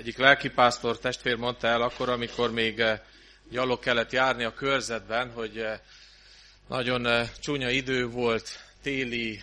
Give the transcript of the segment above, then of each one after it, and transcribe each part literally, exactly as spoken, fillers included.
Egyik lelkipásztor testvér mondta el akkor, amikor még gyalog kellett járni a körzetben, hogy nagyon csúnya idő volt, téli,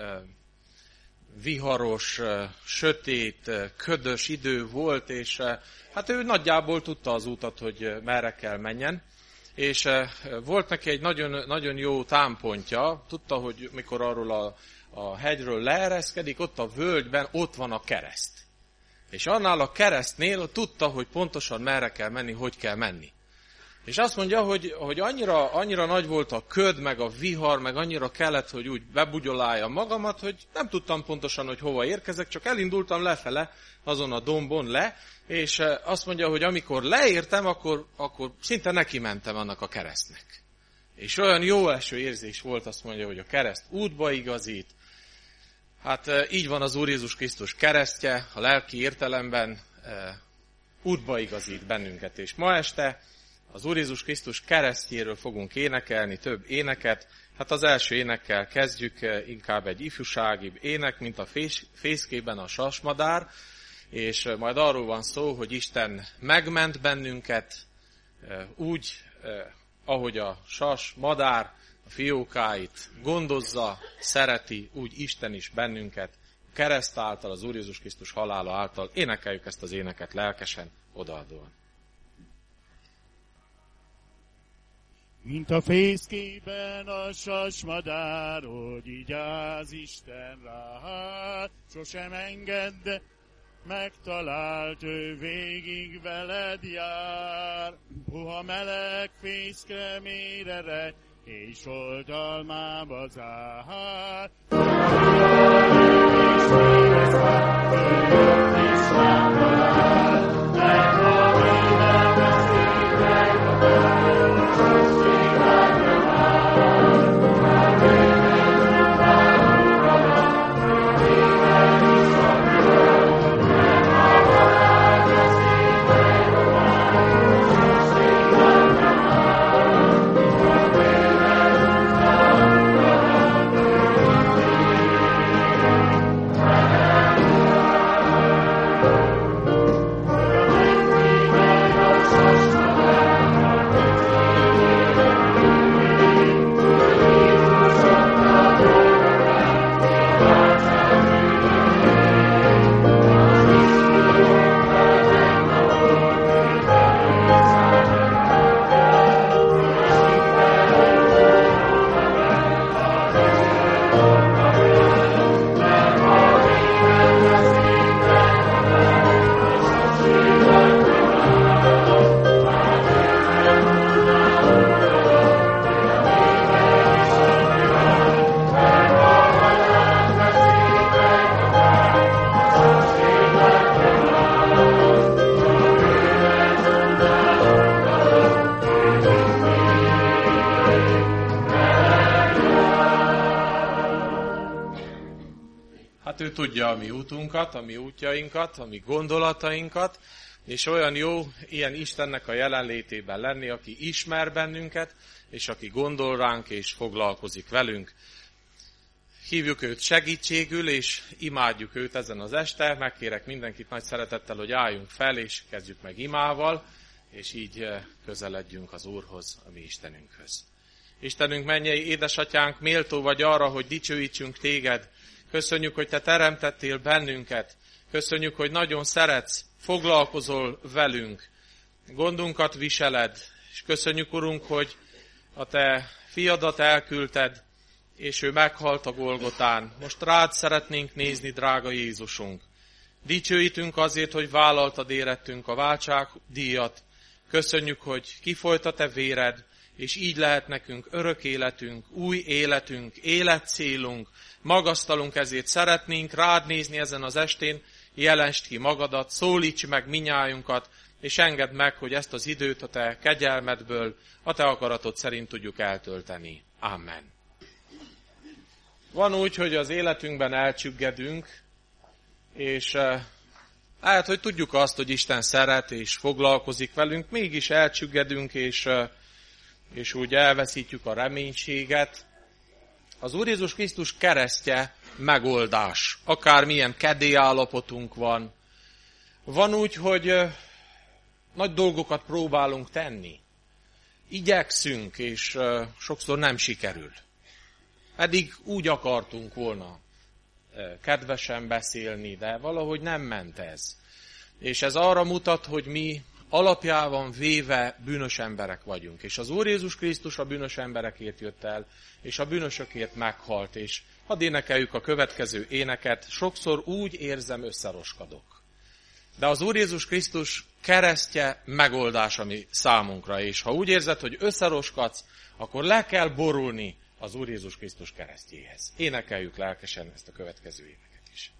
viharos, sötét, ködös idő volt, és hát ő nagyjából tudta az útat, hogy merre kell menjen. És volt neki egy nagyon, nagyon jó támpontja, tudta, hogy mikor arról a, a hegyről leereszkedik, ott a völgyben ott van a kereszt. És annál a keresztnél tudta, hogy pontosan merre kell menni, hogy kell menni. És azt mondja, hogy, hogy annyira, annyira nagy volt a köd, meg a vihar, meg annyira kellett, hogy úgy bebugyoláljam magamat, hogy nem tudtam pontosan, hogy hova érkezek, csak elindultam lefele, azon a dombon le, és azt mondja, hogy amikor leértem, akkor, akkor szinte neki mentem annak a keresztnek. És olyan jó eső érzés volt, azt mondja, hogy a kereszt útba igazít. Hát így van az Úr Jézus Krisztus keresztje, a lelki értelemben útba igazít bennünket. És ma este az Úr Jézus Krisztus keresztjéről fogunk énekelni több éneket. Hát az első énekkel kezdjük, inkább egy ifjúsági ének, mint a fés, fészkében a sasmadár, és majd arról van szó, hogy Isten megment bennünket úgy, ahogy a sas, madár, a fiókáit gondozza, szereti, úgy Isten is bennünket, a kereszt által, az Úr Jézus Krisztus halála által. Énekeljük ezt az éneket lelkesen, odaadóan. Mint a fészkében a sasmadár, hogy igyáz Isten rád, sosem engedd, megtalált, ő végig veled jár. Puha meleg fészke mérere, és oldalmába zár. És érez már, ő is láttál, meg a minden veszik meg a bár, soség látra már. Már minden nem várunk rá, minden is van jól, meg a halál veszik meg a bár, soség látra már. Már minden nem várunk Ő tudja a mi útunkat, a mi útjainkat, a mi gondolatainkat, és olyan jó ilyen Istennek a jelenlétében lenni, aki ismer bennünket, és aki gondol ránk, és foglalkozik velünk. Hívjuk őt segítségül, és imádjuk őt ezen az este. Megkérek mindenkit nagy szeretettel, hogy álljunk fel, és kezdjük meg imával, és így közeledjünk az Úrhoz, a mi Istenünkhöz. Istenünk, mennyei édesatyánk, méltó vagy arra, hogy dicsőítsünk téged. Köszönjük, hogy te teremtettél bennünket. Köszönjük, hogy nagyon szeretsz, foglalkozol velünk. Gondunkat viseled. És köszönjük, Urunk, hogy a te fiadat elküldted, és ő meghalt a Golgotán. Most rád szeretnénk nézni, drága Jézusunk. Dicsőítünk azért, hogy vállaltad érettünk a váltságdíjat. Köszönjük, hogy kifolyt a te véred, és így lehet nekünk örök életünk, új életünk, életcélunk. Magasztalunk, ezért szeretnénk rád nézni ezen az estén, jelensd ki magadat, szólíts meg minnyájunkat, és engedd meg, hogy ezt az időt a te kegyelmedből, a te akaratod szerint tudjuk eltölteni. Amen. Van úgy, hogy az életünkben elcsüggedünk, és lehet, hogy tudjuk azt, hogy Isten szeret és foglalkozik velünk, mégis elcsüggedünk, és, és úgy elveszítjük a reménységet. Az Úr Jézus Krisztus keresztje megoldás. Akármilyen kedélyállapotunk van, Van úgy, hogy nagy dolgokat próbálunk tenni. Igyekszünk, és sokszor nem sikerül. Eddig úgy akartunk volna kedvesen beszélni, de valahogy nem ment ez. És ez arra mutat, hogy mi alapjában véve bűnös emberek vagyunk. És az Úr Jézus Krisztus a bűnös emberekért jött el, és a bűnösökért meghalt. És hadd énekeljük a következő éneket, sokszor úgy érzem, összeroskadok. De az Úr Jézus Krisztus keresztje megoldás a mi számunkra, és ha úgy érzed, hogy összeroskadsz, akkor le kell borulni az Úr Jézus Krisztus keresztjéhez. Énekeljük lelkesen ezt a következő éneket is.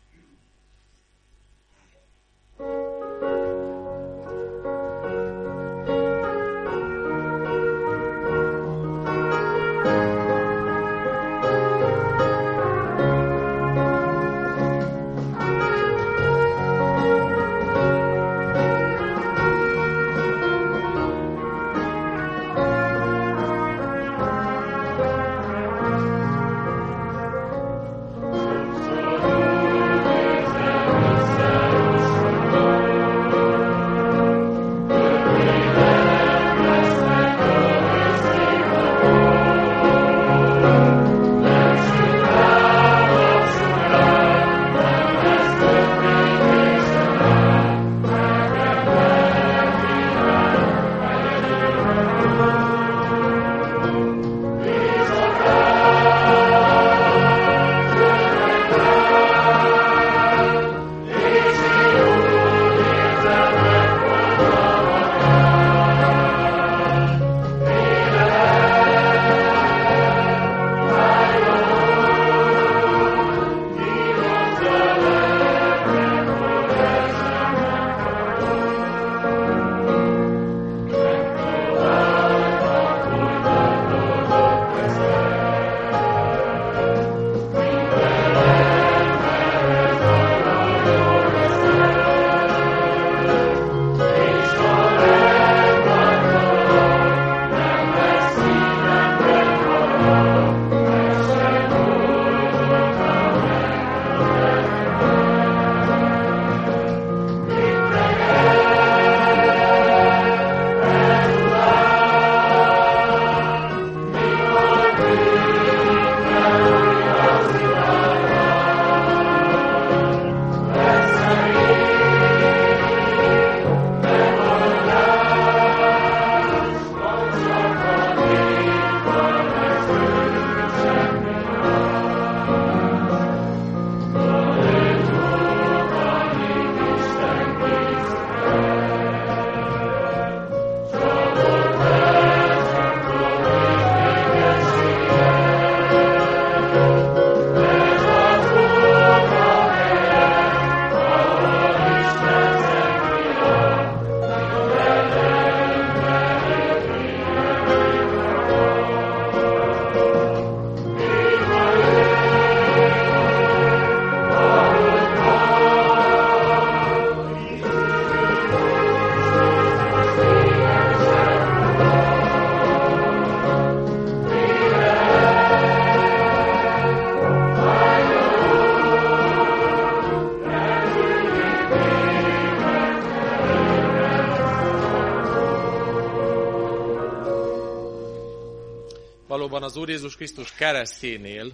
Valóban az Úr Jézus Krisztus keresztjénél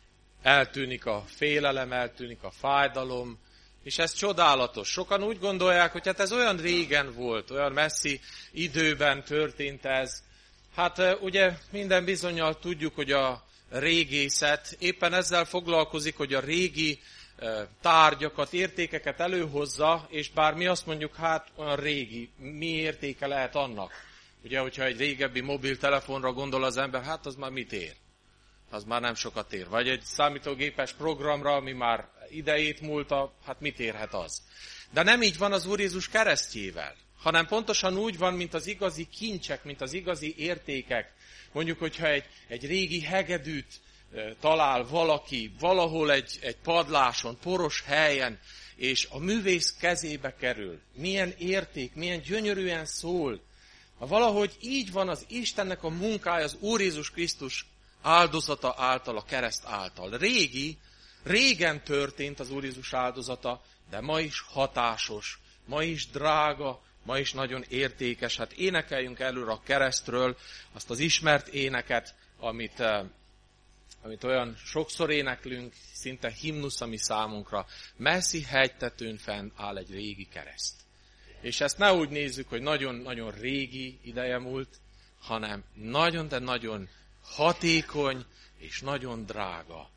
eltűnik a félelem, eltűnik a fájdalom, és ez csodálatos. Sokan úgy gondolják, hogy hát ez olyan régen volt, olyan messzi időben történt ez. Hát ugye minden bizonnyal tudjuk, hogy a régészet éppen ezzel foglalkozik, hogy a régi tárgyakat, értékeket előhozza, és bár mi azt mondjuk, hát olyan régi, mi értéke lehet annak? Ugye, hogyha egy régebbi mobiltelefonra gondol az ember, hát az már mit ér? Az már nem sokat ér. Vagy egy számítógépes programra, ami már idejét múlta, hát mit érhet az? De nem így van az Úr Jézus keresztjével, hanem pontosan úgy van, mint az igazi kincsek, mint az igazi értékek. Mondjuk, hogyha egy, egy régi hegedűt talál valaki valahol egy, egy padláson, poros helyen, és a művész kezébe kerül. Milyen érték, milyen gyönyörűen szól. Valahogy így van az Istennek a munkája az Úr Jézus Krisztus áldozata által, a kereszt által. Régi, régen történt az Úr Jézus áldozata, de ma is hatásos, ma is drága, ma is nagyon értékes. Hát énekeljünk előre a keresztről azt az ismert éneket, amit, amit olyan sokszor éneklünk, szinte himnusz, ami számunkra. Messzi hegytetőn fenn áll egy régi kereszt. És ezt ne úgy nézzük, hogy nagyon-nagyon régi ideje múlt, hanem nagyon, de nagyon hatékony és nagyon drága.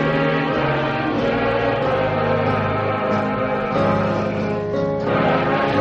Amen.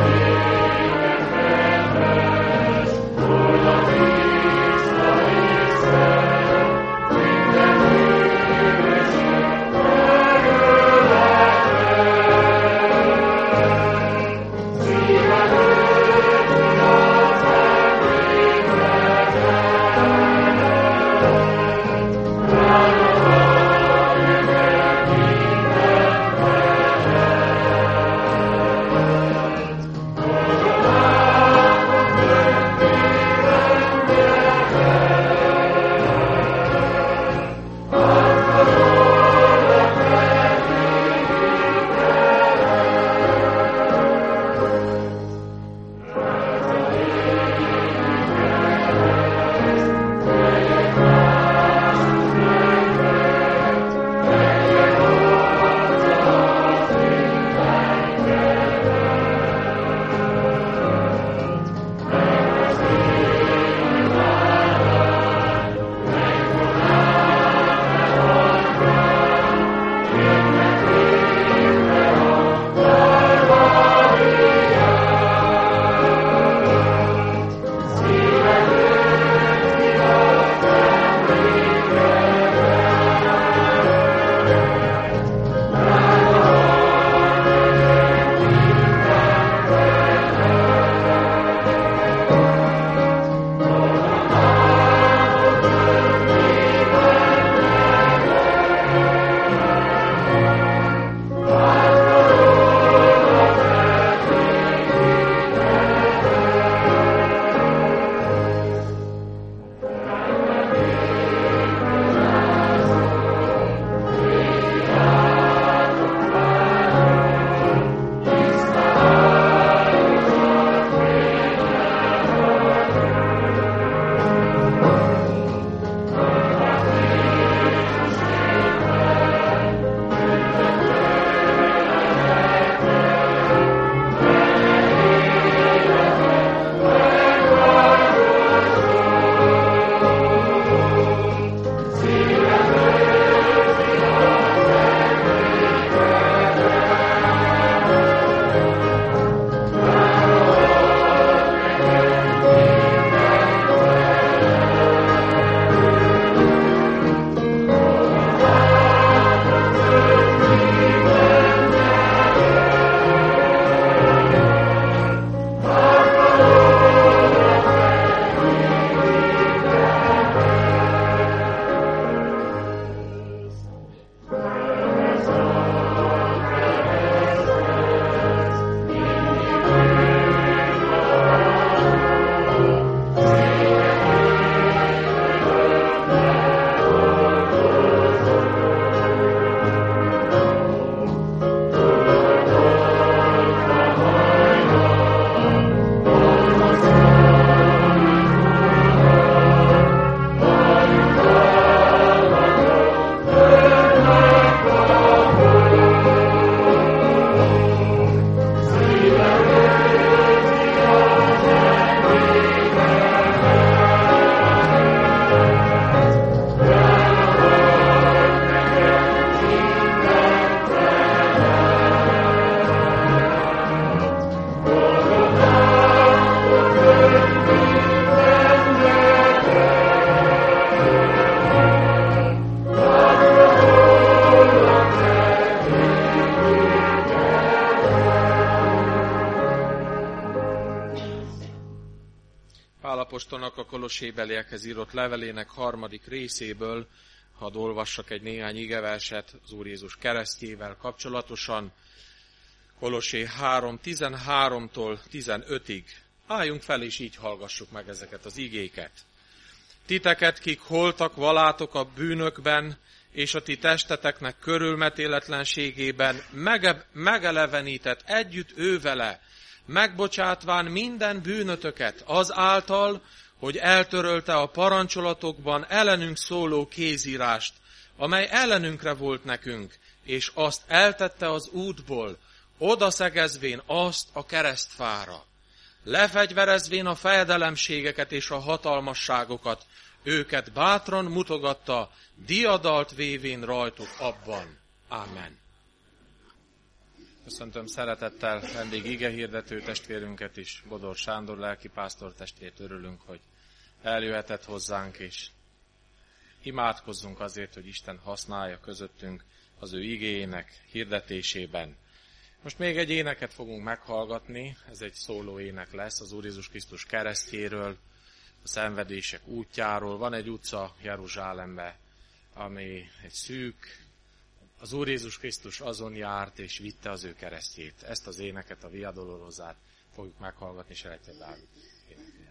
apostolnak a kolossébeliekhez írott levelének harmadik részéből, hadd olvassak egy néhány igeverset az Úr Jézus keresztjével kapcsolatosan. Kolossé három tizenháromtól tizenötig. Álljunk fel, és így hallgassuk meg ezeket az igéket. Titeket, kik holtak, valátok a bűnökben, és a ti testeteknek körülmetéletlenségében mege- megelevenített együtt ő vele, megbocsátván minden bűnötöket azáltal, hogy eltörölte a parancsolatokban ellenünk szóló kézírást, amely ellenünkre volt nekünk, és azt eltette az útból, odaszegezvén azt a keresztfára. Lefegyverezvén a fejedelemségeket és a hatalmasságokat, őket bátran mutogatta, diadalt vévén rajtuk abban. Ámen. Köszöntöm szeretettel vendég igehirdető testvérünket is, Bodor Sándor lelkipásztor testvért, örülünk, hogy eljöhetett hozzánk, és imádkozzunk azért, hogy Isten használja közöttünk az ő igéjének hirdetésében. Most még egy éneket fogunk meghallgatni, ez egy szóló ének lesz az Úr Jézus Krisztus keresztjéről, a szenvedések útjáról. Van egy utca Jeruzsálembe, ami egy szűk, az Úr Jézus Krisztus azon járt és vitte az ő keresztjét. Ezt az éneket, a Via Dolorosát fogjuk meghallgatni, Seretje Dávid énekelje.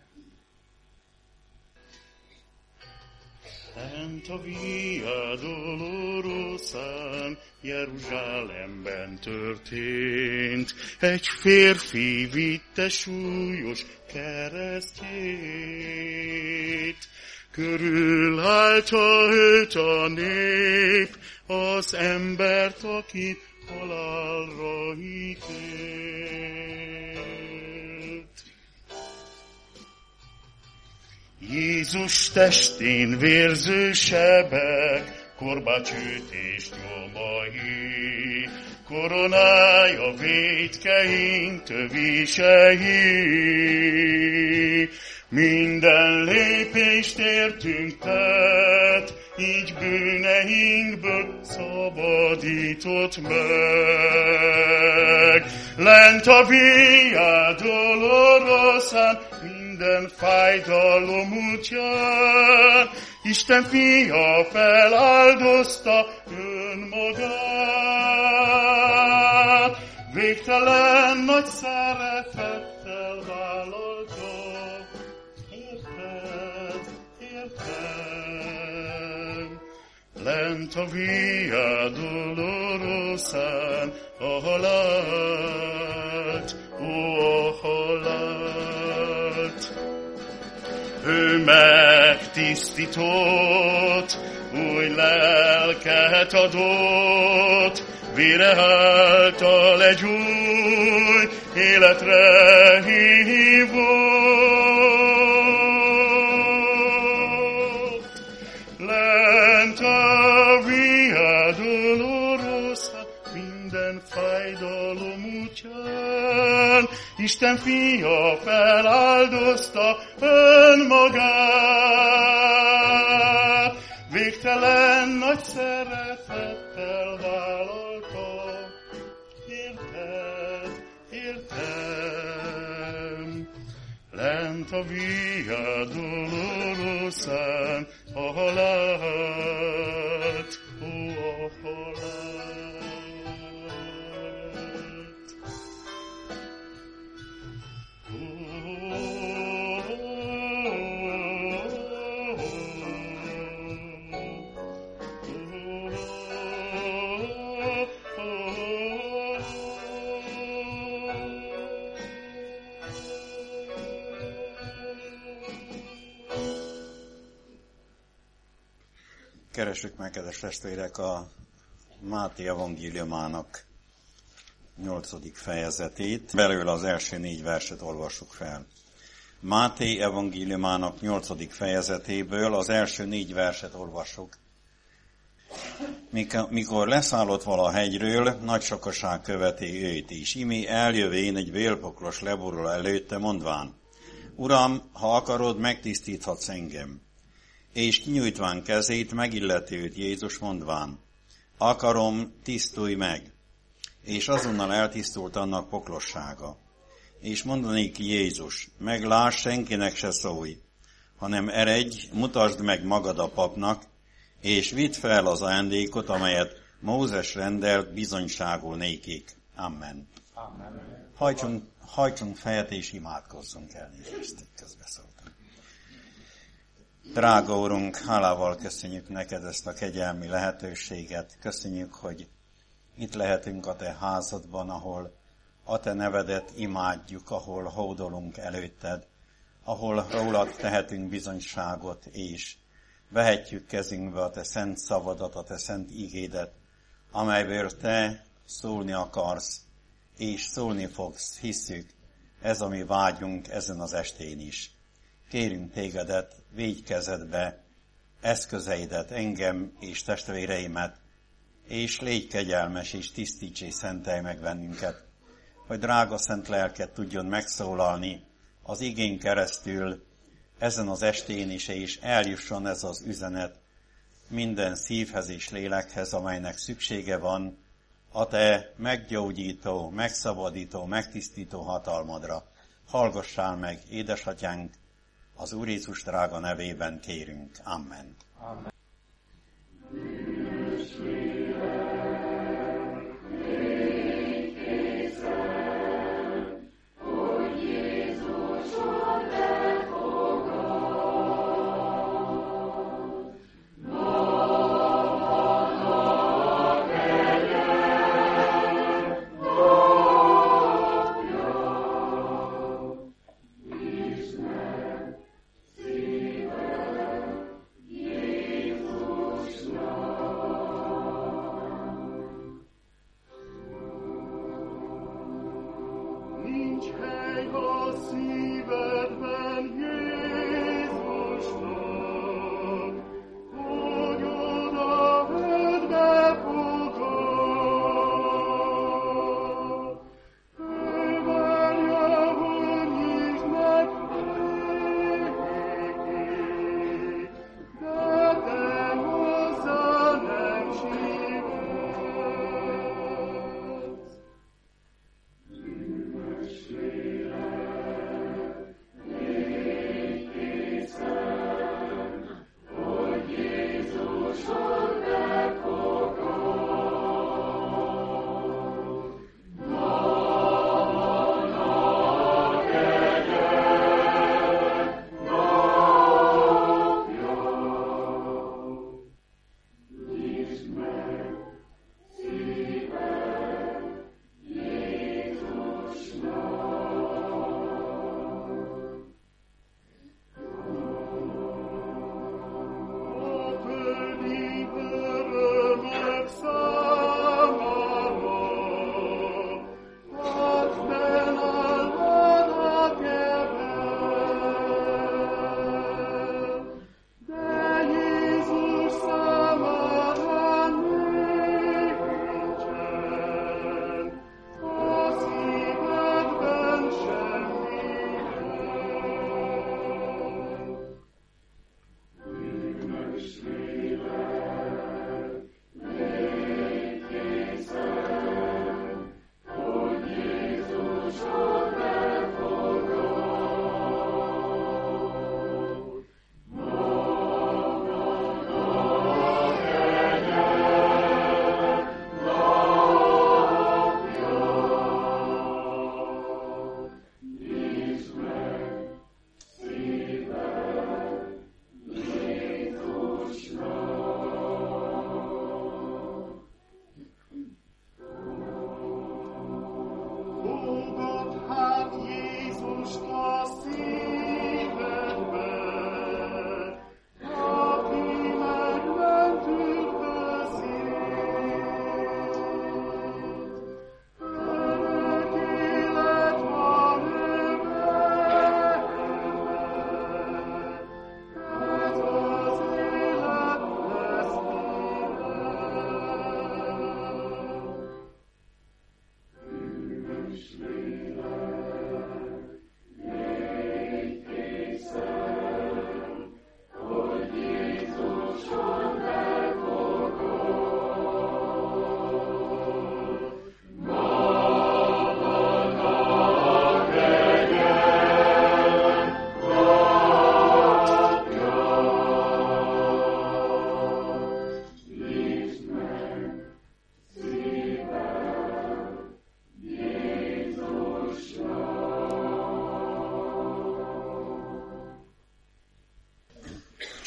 Lent a Via Dolorosán, Jeruzsálemben történt, egy férfi vitte súlyos keresztjét. Körülállta őt a nép, az embert, aki halálra ítélt. Jézus testén vérző sebek, korbácsütést nyomai, koronája vétkeink tövisei. Minden lépést értünk tett, így bűneinkből szabadított meg. Lent a Via Dolorosán, minden fájdalom útján, Isten fia feláldozta önmagát. Végtelen nagy szeretettel vállalta, érted, érted. Lent a Via Dolorosán, a halált, ó, a halált. Ő megtisztított, új lelket adott, vére által egy új életre hívott. Lent a Via Dolorosán, minden fájdalom útján, Isten fia feláldozta önmagát. Végtelen nagy szeretettel vállalta, érted, értem. Lent a Via Dolorosán, a halált, ó, a halált. Keressük meg, kedves testvérek, a Máté evangéliumának nyolcadik fejezetét. Belőle az első négy verset olvassuk fel. Máté evangéliumának nyolcadik fejezetéből az első négy verset olvassuk. Mikor leszállott vala a hegyről, nagy sokaság követi őt is. Imi eljövén egy vélpoklos leborul előtte, mondván: Uram, ha akarod, megtisztíthatsz engem. És kinyújtván kezét, megilleti őt Jézus, mondván: Akarom, tisztulj meg. És azonnal eltisztult annak poklossága. És mondanék Jézus: Megláss, senkinek se szólj, hanem eredj, mutasd meg magad a papnak, és vidd fel az ajándékot, amelyet Mózes rendelt bizonyságul nékik. Amen. Amen. Hajtsunk, hajtsunk fejet és imádkozzunk el, nézést, közbeszóltam. Drága Úrunk, hálával köszönjük neked ezt a kegyelmi lehetőséget. Köszönjük, hogy itt lehetünk a te házadban, ahol a te nevedet imádjuk, ahol hódolunk előtted, ahol rólad tehetünk bizonyságot, és vehetjük kezünkbe a te szent szavadat, a te szent ígédet, amelyből te szólni akarsz, és szólni fogsz, hisszük, ez a mi vágyunk ezen az estén is. Kérünk tégedet, védj kezedbe eszközeidet, engem és testvéreimet, és légy kegyelmes, és tisztíts és szentelj meg bennünket, hogy drága szent lelked tudjon megszólalni az igén keresztül ezen az estén is, és eljusson ez az üzenet minden szívhez és lélekhez, amelynek szüksége van a te meggyógyító, megszabadító, megtisztító hatalmadra. Hallgassál meg, édesatyánk, az Úr Jézus drága nevében kérünk. Amen. Amen. Ismer, szíve, Jézus.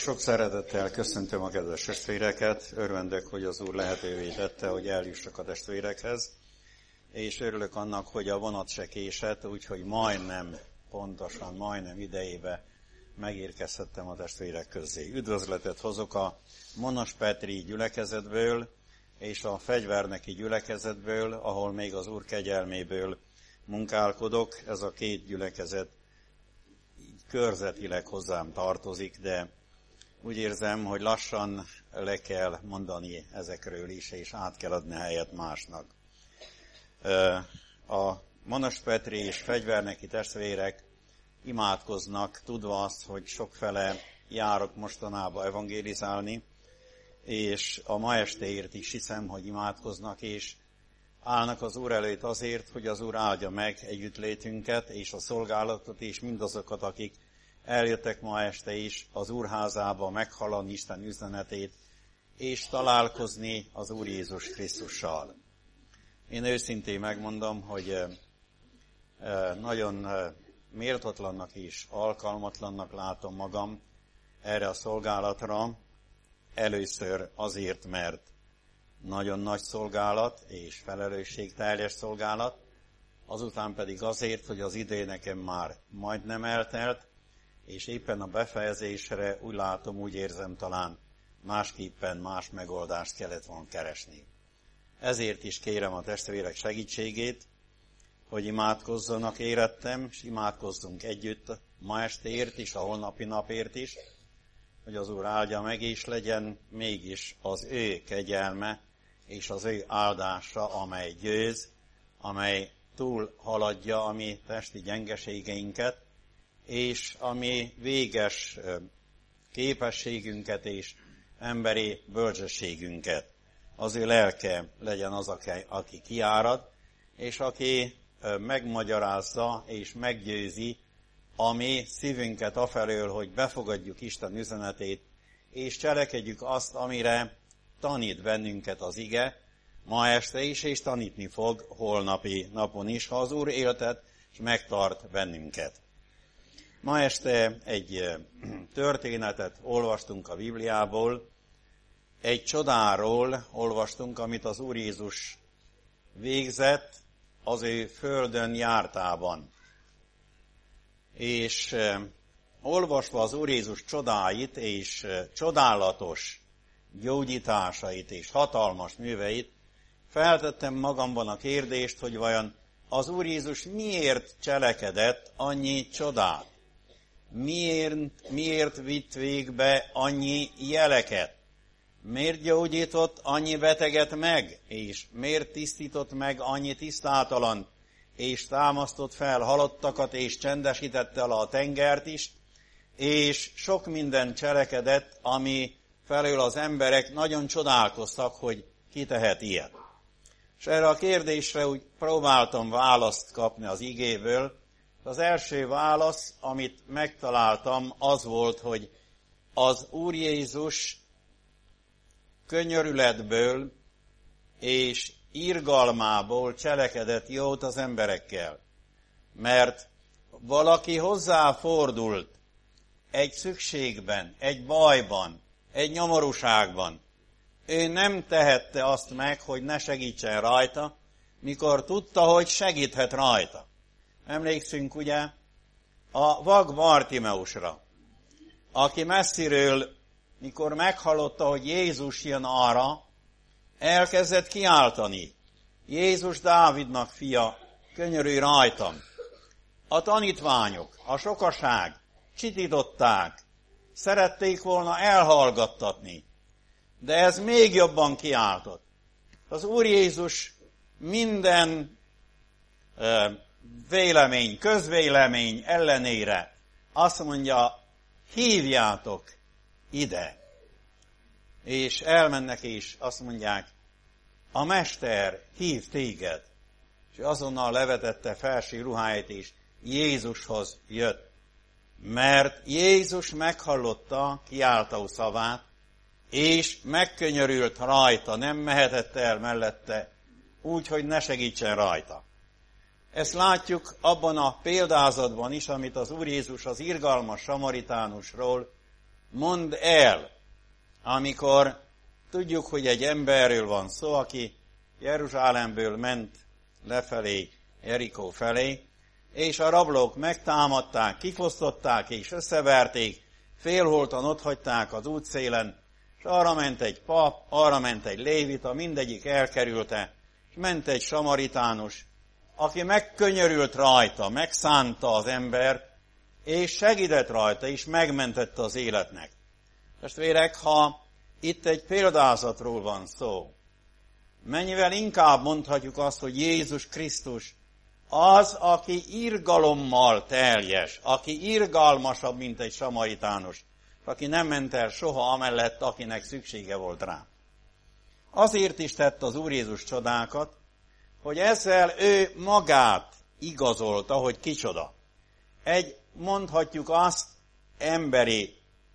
Sok szeretettel köszöntöm a kedves testvéreket, örvendök, hogy az Úr lehetővé tette, hogy eljussak a testvérekhez, és örülök annak, hogy a vonat se késett, úgyhogy majdnem, pontosan majdnem idejébe megérkezhettem a testvérek közé. Üdvözletet hozok a Monospetri gyülekezetből és a fegyverneki gyülekezetből, ahol még az Úr kegyelméből munkálkodok. Ez a két gyülekezet körzetileg hozzám tartozik, de úgy érzem, hogy lassan le kell mondani ezekről is, és át kell adni helyet másnak. A Monospetri és fegyverneki testvérek imádkoznak, tudva azt, hogy sokfele járok mostanában evangélizálni, és a ma estéért is hiszem, hogy imádkoznak, és állnak az Úr előtt azért, hogy az Úr áldja meg együttlétünket, és a szolgálatot, és mindazokat, akik eljöttek ma este is az Úrházába meghallani Isten üzenetét, és találkozni az Úr Jézus Krisztussal. Én őszintén megmondom, hogy nagyon méltatlannak és alkalmatlannak látom magam erre a szolgálatra. Először azért, mert nagyon nagy szolgálat és felelősségteljes szolgálat, azután pedig azért, hogy az idő nekem már majdnem eltelt, és éppen a befejezésre úgy látom, úgy érzem, talán másképpen más megoldást kellett volna keresni. Ezért is kérem a testvérek segítségét, hogy imádkozzanak érettem, és imádkozzunk együtt ma estéért is, a holnapi napért is, hogy az Úr áldja meg, és legyen mégis az ő kegyelme, és az ő áldása, amely győz, amely túl haladja a mi testi gyengeségeinket, és ami véges képességünket és emberi bölcsességünket. Az ő lelke legyen az, aki kiárad, és aki megmagyarázza és meggyőzi a mi szívünket afelől, hogy befogadjuk Isten üzenetét, és cselekedjük azt, amire tanít bennünket az ige, ma este is, és tanítni fog holnapi napon is, ha az Úr éltet, és megtart bennünket. Ma este egy történetet olvastunk a Bibliából, egy csodáról olvastunk, amit az Úr Jézus végzett az ő földön jártában. És olvasva az Úr Jézus csodáit és csodálatos gyógyításait és hatalmas műveit, feltettem magamban a kérdést, hogy vajon az Úr Jézus miért cselekedett annyi csodát? Miért, miért vitt végbe annyi jeleket? Miért gyógyított annyi beteget meg? És miért tisztított meg annyi tisztátalan? És támasztott fel halottakat, és csendesítette le a tengert is? És sok minden cselekedett, ami felől az emberek nagyon csodálkoztak, hogy ki tehet ilyet. És erre a kérdésre úgy próbáltam választ kapni az igéből. Az első válasz, amit megtaláltam, az volt, hogy az Úr Jézus könyörületből és irgalmából cselekedett jót az emberekkel. Mert valaki hozzáfordult egy szükségben, egy bajban, egy nyomorúságban. Ő nem tehette azt meg, hogy ne segítsen rajta, mikor tudta, hogy segíthet rajta. Emlékszünk ugye a vak Bartimeusra, aki messziről, mikor meghallotta, hogy Jézus jön arra, elkezdett kiáltani. Jézus Dávidnak fia, könyörülj rajtam. A tanítványok, a sokaság csitították, szerették volna elhallgattatni, de ez még jobban kiáltott. Az Úr Jézus minden uh, vélemény, közvélemény ellenére azt mondja, hívjátok ide. És elmennek és azt mondják, a Mester hív téged. És azonnal levetette felső ruháját és Jézushoz jött. Mert Jézus meghallotta kiáltó szavát, és megkönyörült rajta, nem mehetett el mellette, úgy, hogy ne segítsen rajta. Ezt látjuk abban a példázatban is, amit az Úr Jézus az irgalmas samaritánusról mond el, amikor tudjuk, hogy egy emberről van szó, aki Jeruzsálemből ment lefelé, Jerikó felé, és a rablók megtámadták, kifosztották és összeverték, félholtan otthagyták az útszélen, és arra ment egy pap, arra ment egy lévita, mindegyik elkerülte, és ment egy samaritánus, aki megkönyörült rajta, megszánta az embert, és segített rajta, és megmentette az életnek. Testvérek, ha itt egy példázatról van szó, mennyivel inkább mondhatjuk azt, hogy Jézus Krisztus az, aki irgalommal teljes, aki irgalmasabb, mint egy samaritánus, aki nem ment el soha amellett, akinek szüksége volt rá. Azért is tett az Úr Jézus csodákat, hogy ezzel ő magát igazolta, hogy kicsoda. Egy, mondhatjuk azt, emberi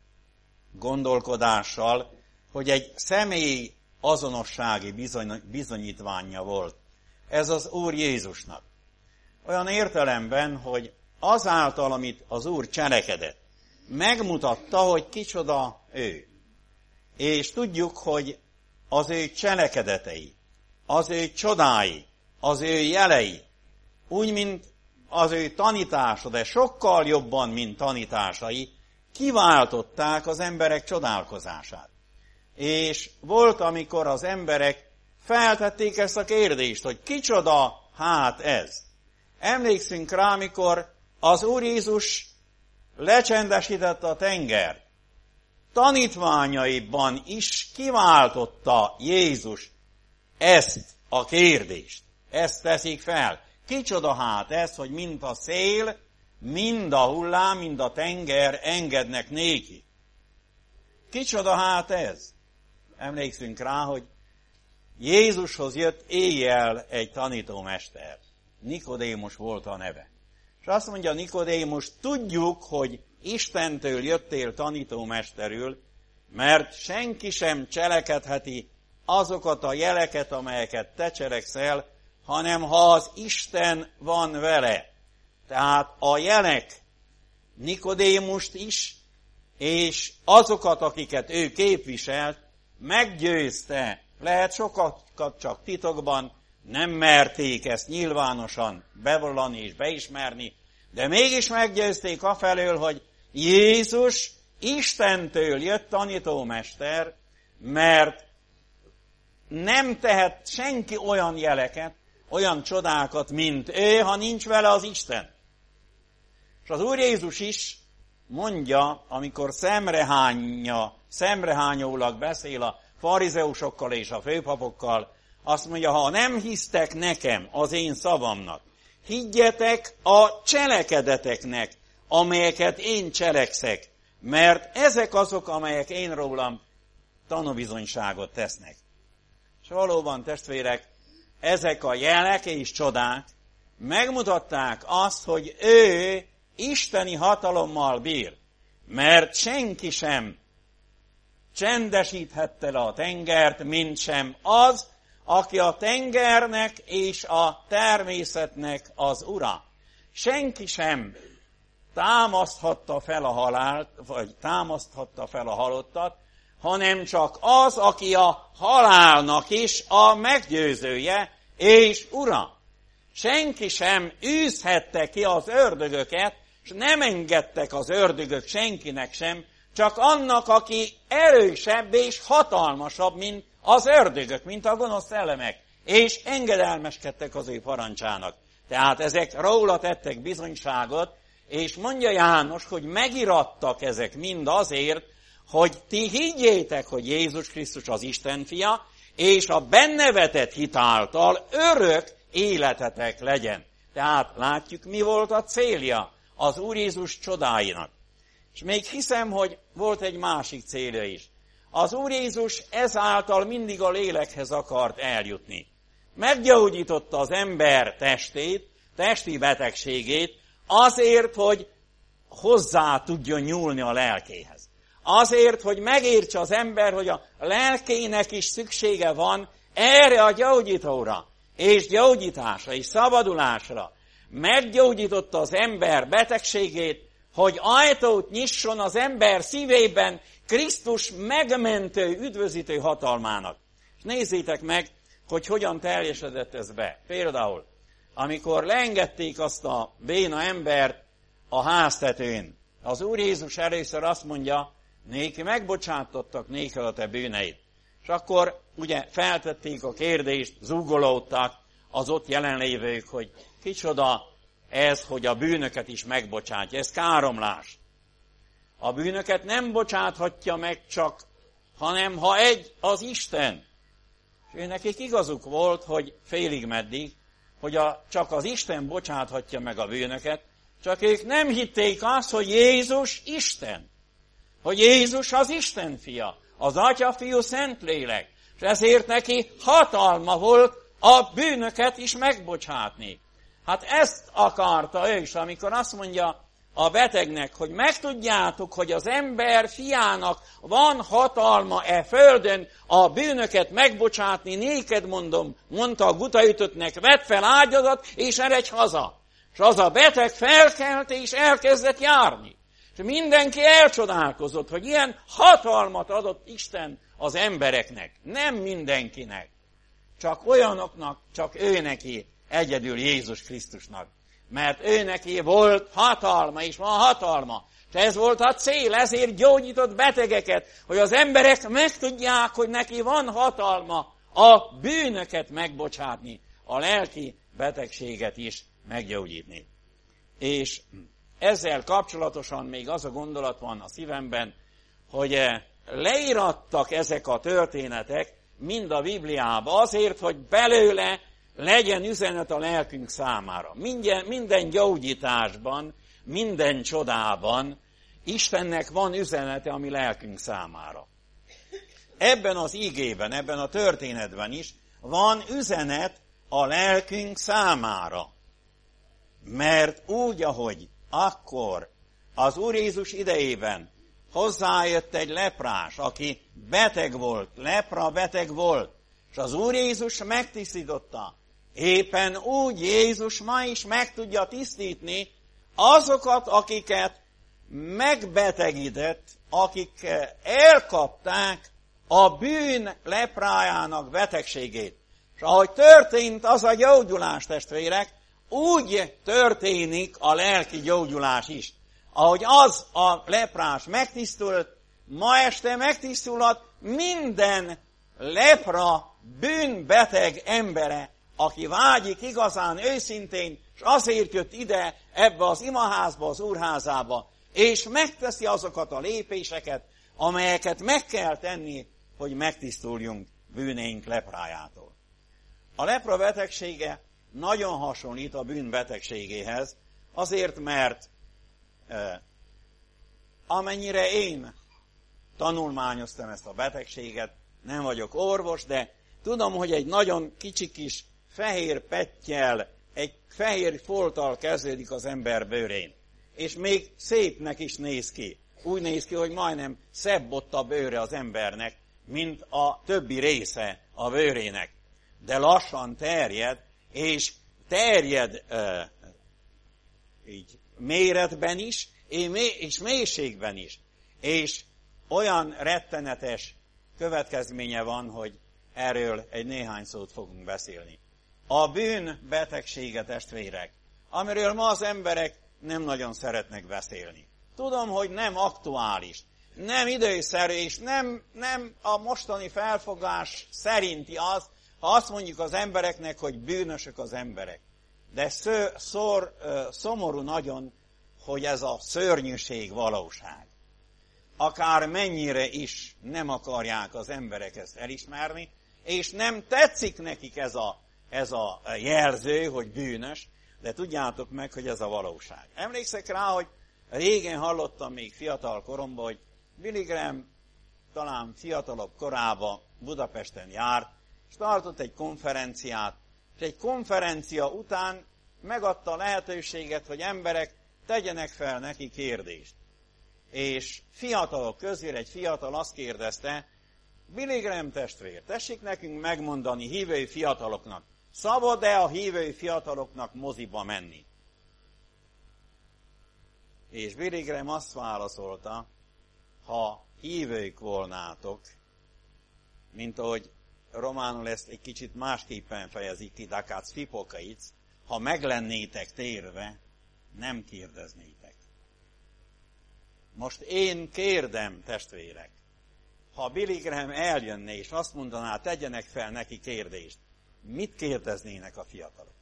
gondolkodással, hogy egy személyi azonossági bizony, bizonyítványa volt. Ez az Úr Jézusnak. Olyan értelemben, hogy azáltal, amit az Úr cselekedett, megmutatta, hogy kicsoda ő. És tudjuk, hogy az ő cselekedetei, az ő csodái, az ő jelei, úgy, mint az ő tanítása, de sokkal jobban, mint tanításai, kiváltották az emberek csodálkozását. És volt, amikor az emberek feltették ezt a kérdést, hogy kicsoda hát ez. Emlékszünk rá, amikor az Úr Jézus lecsendesítette a tengert. Tanítványaiban is kiváltotta Jézus ezt a kérdést. Ezt teszik fel. Kicsoda hát ez, hogy mind a szél, mind a hullám, mind a tenger engednek néki. Kicsoda hát ez? Emlékszünk rá, hogy Jézushoz jött éjjel egy tanítómester. Nikodémus volt a neve. És azt mondja Nikodémus, tudjuk, hogy Istentől jöttél tanítómesterül, mert senki sem cselekedheti azokat a jeleket, amelyeket te cselekszel, hanem ha az Isten van vele. Tehát a jelek Nikodémust is, és azokat, akiket ő képviselt, meggyőzte. Lehet sokat csak titokban, nem merték ezt nyilvánosan bevallani és beismerni, de mégis meggyőzték afelől, hogy Jézus Istentől jött tanítómester, mert nem tehet senki olyan jeleket, olyan csodákat, mint ő, ha nincs vele az Isten. És az Úr Jézus is mondja, amikor szemrehánya, szemrehányólag beszél a farizeusokkal és a főpapokkal, azt mondja, ha nem hisztek nekem, az én szavamnak, higgyetek a cselekedeteknek, amelyeket én cselekszek, mert ezek azok, amelyek én rólam tanúbizonyságot tesznek. És valóban, testvérek, ezek a jelek és csodák megmutatták azt, hogy ő isteni hatalommal bír, mert senki sem csendesíthette le a tengert, mint sem az, aki a tengernek és a természetnek az ura. Senki sem támaszthatta fel a halált, vagy támaszthatta fel a halottat, hanem csak az, aki a halálnak is a meggyőzője és ura. Senki sem űzhette ki az ördögöket, és nem engedtek az ördögök senkinek sem, csak annak, aki erősebb és hatalmasabb, mint az ördögök, mint a gonosz szellemek, és engedelmeskedtek az ő parancsának. Tehát ezek róla tettek bizonyságot, és mondja János, hogy megirattak ezek mind azért, hogy ti higgyétek, hogy Jézus Krisztus az Isten fia, és a benne vetett hit által örök életetek legyen. Tehát látjuk, mi volt a célja az Úr Jézus csodáinak. És még hiszem, hogy volt egy másik célja is. Az Úr Jézus ezáltal mindig a lélekhez akart eljutni. Meggyógyította az ember testét, testi betegségét, azért, hogy hozzá tudjon nyúlni a lelkéhez. Azért, hogy megértse az ember, hogy a lelkének is szüksége van erre a gyógyítóra, és gyógyításra, és szabadulásra. Meggyógyította az ember betegségét, hogy ajtót nyisson az ember szívében Krisztus megmentő, üdvözítő hatalmának. És nézzétek meg, hogy hogyan teljesedett ez be. Például, amikor leengedték azt a béna embert a háztetőn, az Úr Jézus először azt mondja, néki megbocsátottak néki a te bűneid. És akkor ugye feltették a kérdést, zúgolódtak az ott jelenlévők, hogy kicsoda ez, hogy a bűnöket is megbocsátja. Ez káromlás. A bűnöket nem bocsáthatja meg csak, hanem ha egy az Isten. És nekik igazuk volt, hogy félig meddig, hogy a, csak az Isten bocsáthatja meg a bűnöket, csak ők nem hitték azt, hogy Jézus Isten. Hogy Jézus az Isten fia, az Atya, Fiú, Szentlélek. És ezért neki hatalma volt a bűnöket is megbocsátni. Hát ezt akarta ő is, amikor azt mondja a betegnek, hogy megtudjátok, hogy az ember fiának van hatalma e földön a bűnöket megbocsátni, néked mondom, mondta a gutaütöttnek, vedd fel ágyazat, és eredj haza. És az a beteg felkelt, és elkezdett járni. És mindenki elcsodálkozott, hogy ilyen hatalmat adott Isten az embereknek. Nem mindenkinek. Csak olyanoknak, csak ő neki, egyedül Jézus Krisztusnak. Mert ő neki volt hatalma, és van hatalma. És ez volt a cél, ezért gyógyított betegeket, hogy az emberek megtudják, hogy neki van hatalma a bűnöket megbocsátni, a lelki betegséget is meggyógyítani. És ezzel kapcsolatosan még az a gondolat van a szívemben, hogy leírattak ezek a történetek mind a Bibliába azért, hogy belőle legyen üzenet a lelkünk számára. Minden, minden gyógyításban, minden csodában Istennek van üzenete a mi lelkünk számára. Ebben az igében, ebben a történetben is van üzenet a lelkünk számára. Mert úgy, ahogy akkor az Úr Jézus idejében hozzájött egy leprás, aki beteg volt, lepra beteg volt, és az Úr Jézus megtisztította. Éppen úgy Jézus ma is meg tudja tisztítni azokat, akiket megbetegített, akik elkapták a bűn leprájának betegségét. És ahogy történt az a gyógyulás, testvérek, úgy történik a lelki gyógyulás is. Ahogy az a leprás megtisztult, ma este megtisztulhat minden lepra bűnbeteg embere, aki vágyik igazán, őszintén, és azért jött ide, ebbe az imaházba, az úrházába, és megteszi azokat a lépéseket, amelyeket meg kell tenni, hogy megtisztuljunk bűneink leprájától. A lepra betegsége nagyon hasonlít a bűn betegségéhez, azért, mert eh, amennyire én tanulmányoztam ezt a betegséget, nem vagyok orvos, de tudom, hogy egy nagyon kicsi kis fehér pettyel, egy fehér folttal kezdődik az ember bőrén. És még szépnek is néz ki. Úgy néz ki, hogy majdnem szebb ott a bőre az embernek, mint a többi része a bőrének. De lassan terjed, és terjed uh, így méretben is, és mélységben is. És olyan rettenetes következménye van, hogy erről egy néhány szót fogunk beszélni. A bűn betegsége, testvérek, amiről ma az emberek nem nagyon szeretnek beszélni. Tudom, hogy nem aktuális, nem időszerű, és nem, nem a mostani felfogás szerinti az, ha azt mondjuk az embereknek, hogy bűnösök az emberek. De ször, szor, szomorú nagyon, hogy ez a szörnyűség valóság. Akár mennyire is nem akarják az emberek ezt elismerni, és nem tetszik nekik ez a, ez a jelző, hogy bűnös, de tudjátok meg, hogy ez a valóság. Emlékszek rá, hogy régen hallottam még fiatal koromban, hogy Billy Graham talán fiatalabb korában Budapesten járt, és tartott egy konferenciát, és egy konferencia után megadta a lehetőséget, hogy emberek tegyenek fel neki kérdést. És fiatalok közül egy fiatal azt kérdezte, Billy Graham testvér, tessék nekünk megmondani hívő fiataloknak, szabad-e a hívő fiataloknak moziba menni? És Billy Graham azt válaszolta, ha hívők volnátok, mint ahogy románul ezt egy kicsit másképpen fejezik ki, dakác fipokaic, ha meglennétek térve, nem kérdeznétek. Most én kérdem, testvérek, ha Billy Graham eljönne és azt mondaná, tegyenek fel neki kérdést, mit kérdeznének a fiatalok?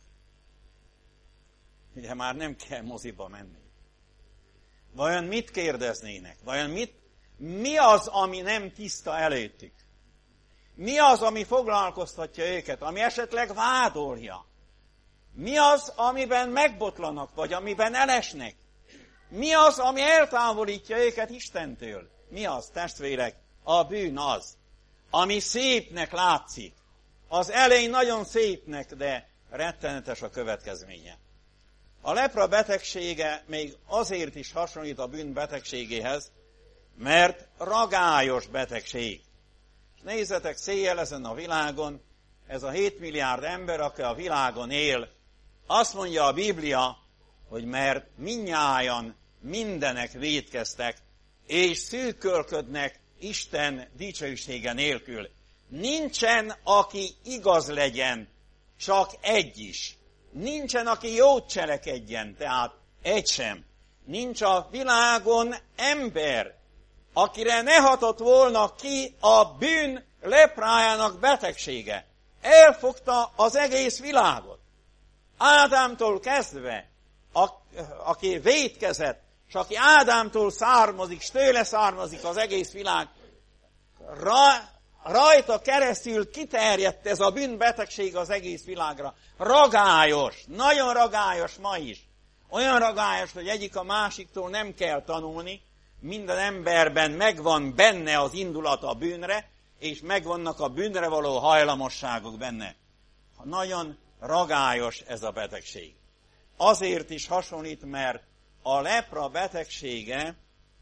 Ugye már nem kell moziba menni. Vajon mit kérdeznének? Vajon mit, mi az, ami nem tiszta előttük? Mi az, ami foglalkoztatja őket, ami esetleg vádolja? Mi az, amiben megbotlanak, vagy amiben elesnek? Mi az, ami eltávolítja őket Istentől? Mi az, testvérek? A bűn az, ami szépnek látszik. Az elején nagyon szépnek, de rettenetes a következménye. A lepra betegsége még azért is hasonlít a bűn betegségéhez, mert ragályos betegség. És nézzetek, széjjel ezen a világon, ez a hét milliárd ember, aki a világon él, azt mondja a Biblia, hogy mert mindnyájan mindenek vétkeztek, és szűkölködnek Isten dicsősége nélkül. Nincsen, aki igaz legyen, csak egy is. Nincsen, aki jót cselekedjen, tehát egy sem. Nincs a világon ember, akire ne hatott volna ki a bűn leprájának betegsége. Elfogta az egész világot. Ádámtól kezdve, a, aki vétkezett, és aki Ádámtól származik, és tőle származik az egész világ, ra, rajta keresztül kiterjedt ez a bűnbetegség az egész világra. Ragályos, nagyon ragályos ma is. Olyan ragályos, hogy egyik a másiktól nem kell tanulni, minden emberben megvan benne az indulata a bűnre, és megvannak a bűnre való hajlamosságok benne. Nagyon ragályos ez a betegség. Azért is hasonlít, mert a lepra betegsége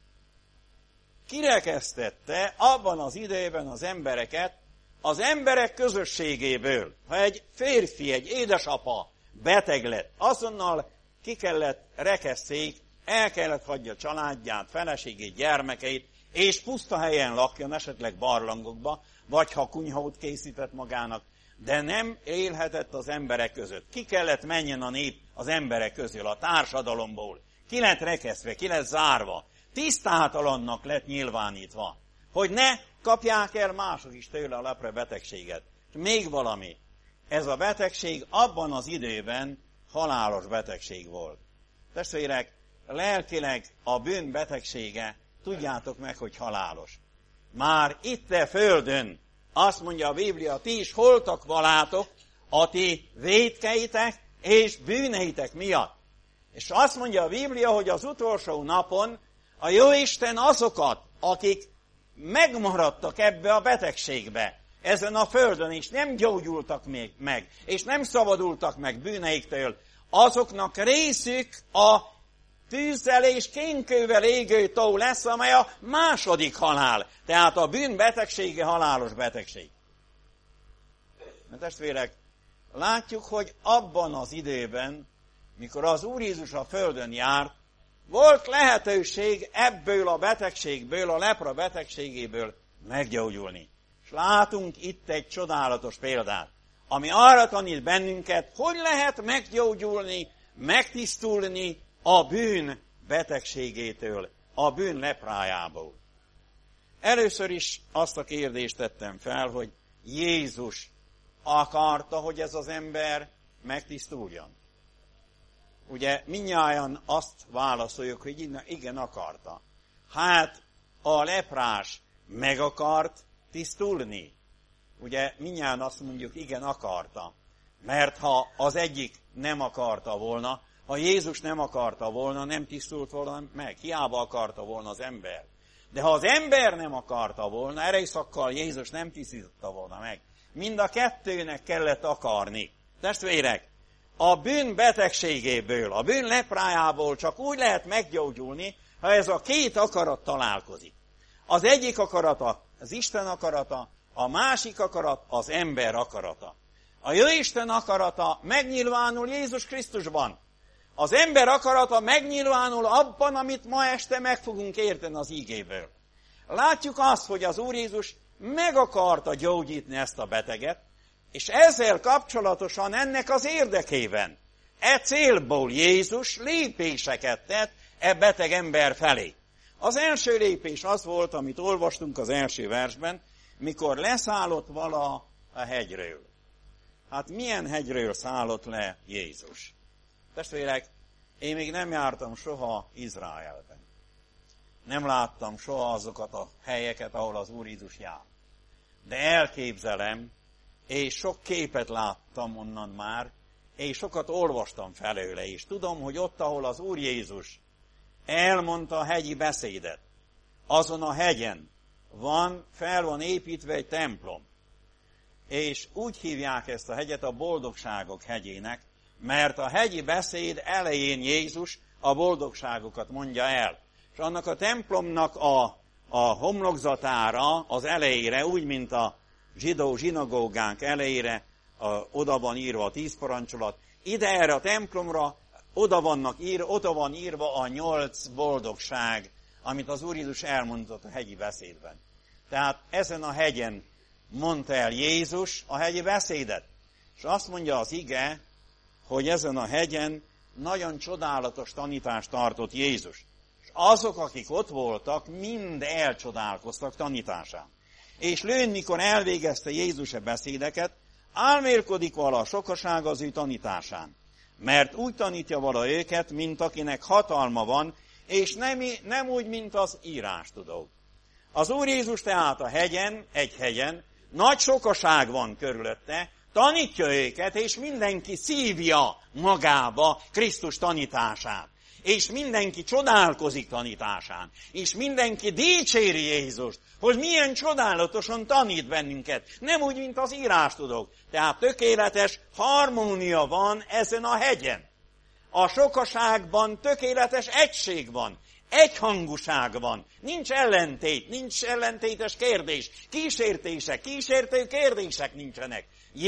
kirekesztette abban az időben az embereket az emberek közösségéből. Ha egy férfi, egy édesapa beteg lett, azonnal ki kellett rekesszék, el kellett hagyja családját, feleségét, gyermekeit, és puszta helyen lakjon, esetleg barlangokba, vagy ha kunyhót készített magának, de nem élhetett az emberek között. Ki kellett menjen a nép az emberek közül, a társadalomból. Ki lett rekesztve, ki lett zárva, tisztátalannak lett nyilvánítva, hogy ne kapják el mások is tőle a lepra betegséget. És még valami, ez a betegség abban az időben halálos betegség volt. Testvérek, lelkileg a bűn betegsége, tudjátok meg, hogy halálos. Már itt a földön, azt mondja a Biblia, ti is holtak valátok a ti vétkeitek és bűneitek miatt. És azt mondja a Biblia, hogy az utolsó napon a Jóisten azokat, akik megmaradtak ebbe a betegségbe, ezen a földön is nem gyógyultak még meg, és nem szabadultak meg bűneiktől, azoknak részük a tűzzel és kénkővel égő tó lesz, amely a második halál. Tehát a bűn betegsége halálos betegség. Mert testvérek, látjuk, hogy abban az időben, mikor az Úr Jézus a földön járt, volt lehetőség ebből a betegségből, a lepra betegségéből meggyógyulni. És látunk itt egy csodálatos példát, ami arra tanít bennünket, hogy lehet meggyógyulni, megtisztulni a bűn betegségétől, a bűn leprájából. Először is azt a kérdést tettem fel, hogy Jézus akarta, hogy ez az ember megtisztuljon. Ugye mindnyájan azt válaszoljuk, hogy igen, akarta. Hát a leprás meg akart tisztulni. Ugye mindnyájan azt mondjuk, igen, akarta. Mert ha az egyik nem akarta volna, ha Jézus nem akarta volna, nem tisztult volna meg. Hiába akarta volna az ember. De ha az ember nem akarta volna, erejszakkal Jézus nem tisztította volna meg. Mind a kettőnek kellett akarni. Testvérek, a bűn betegségéből, a bűn leprájából csak úgy lehet meggyógyulni, ha ez a két akarat találkozik. Az egyik akarata az Isten akarata, a másik akarat az ember akarata. A Jóisten akarata megnyilvánul Jézus Krisztusban. Az ember akarata megnyilvánul abban, amit ma este meg fogunk érteni az ígéből. Látjuk azt, hogy az Úr Jézus meg akarta gyógyítani ezt a beteget, és ezzel kapcsolatosan ennek az érdekében, e célból Jézus lépéseket tett e beteg ember felé. Az első lépés az volt, amit olvastunk az első versben, mikor leszállott vala a hegyről. Hát milyen hegyről szállott le Jézus? Testvérek, én még nem jártam soha Izraelben. Nem láttam soha azokat a helyeket, ahol az Úr Jézus jár. De elképzelem, és sok képet láttam onnan már, és sokat olvastam felőle, és tudom, hogy ott, ahol az Úr Jézus elmondta a hegyi beszédet, azon a hegyen van, fel van építve egy templom. És úgy hívják ezt a hegyet a boldogságok hegyének, mert a hegyi beszéd elején Jézus a boldogságokat mondja el. És annak a templomnak a, a homlokzatára, az elejére, úgy, mint a zsidó zsinagógánk elejére, a, oda van írva a tíz parancsolat, ide erre a templomra oda, vannak ír, oda van írva a nyolc boldogság, amit az Úr Jézus elmondott a hegyi beszédben. Tehát ezen a hegyen mondta el Jézus a hegyi beszédet. És azt mondja az ige, hogy ezen a hegyen nagyon csodálatos tanítást tartott Jézus. És azok, akik ott voltak, mind elcsodálkoztak tanításán. És lőn, mikor elvégezte Jézus a beszédeket, álmélkodik vala a sokaság az ő tanításán. Mert úgy tanítja vala őket, mint akinek hatalma van, és nem, nem úgy, mint az írástudók. Az Úr Jézus tehát a hegyen, egy hegyen, nagy sokaság van körülötte, tanítja őket, és mindenki szívja magába Krisztus tanítását. És mindenki csodálkozik tanításán. És mindenki dicséri Jézust, hogy milyen csodálatosan tanít bennünket. Nem úgy, mint az írástudók. Tehát tökéletes harmónia van ezen a hegyen. A sokaságban tökéletes egység van. Egyhangúság van. Nincs ellentét, nincs ellentétes kérdés. Kísértések, kísértő kérdések nincsenek.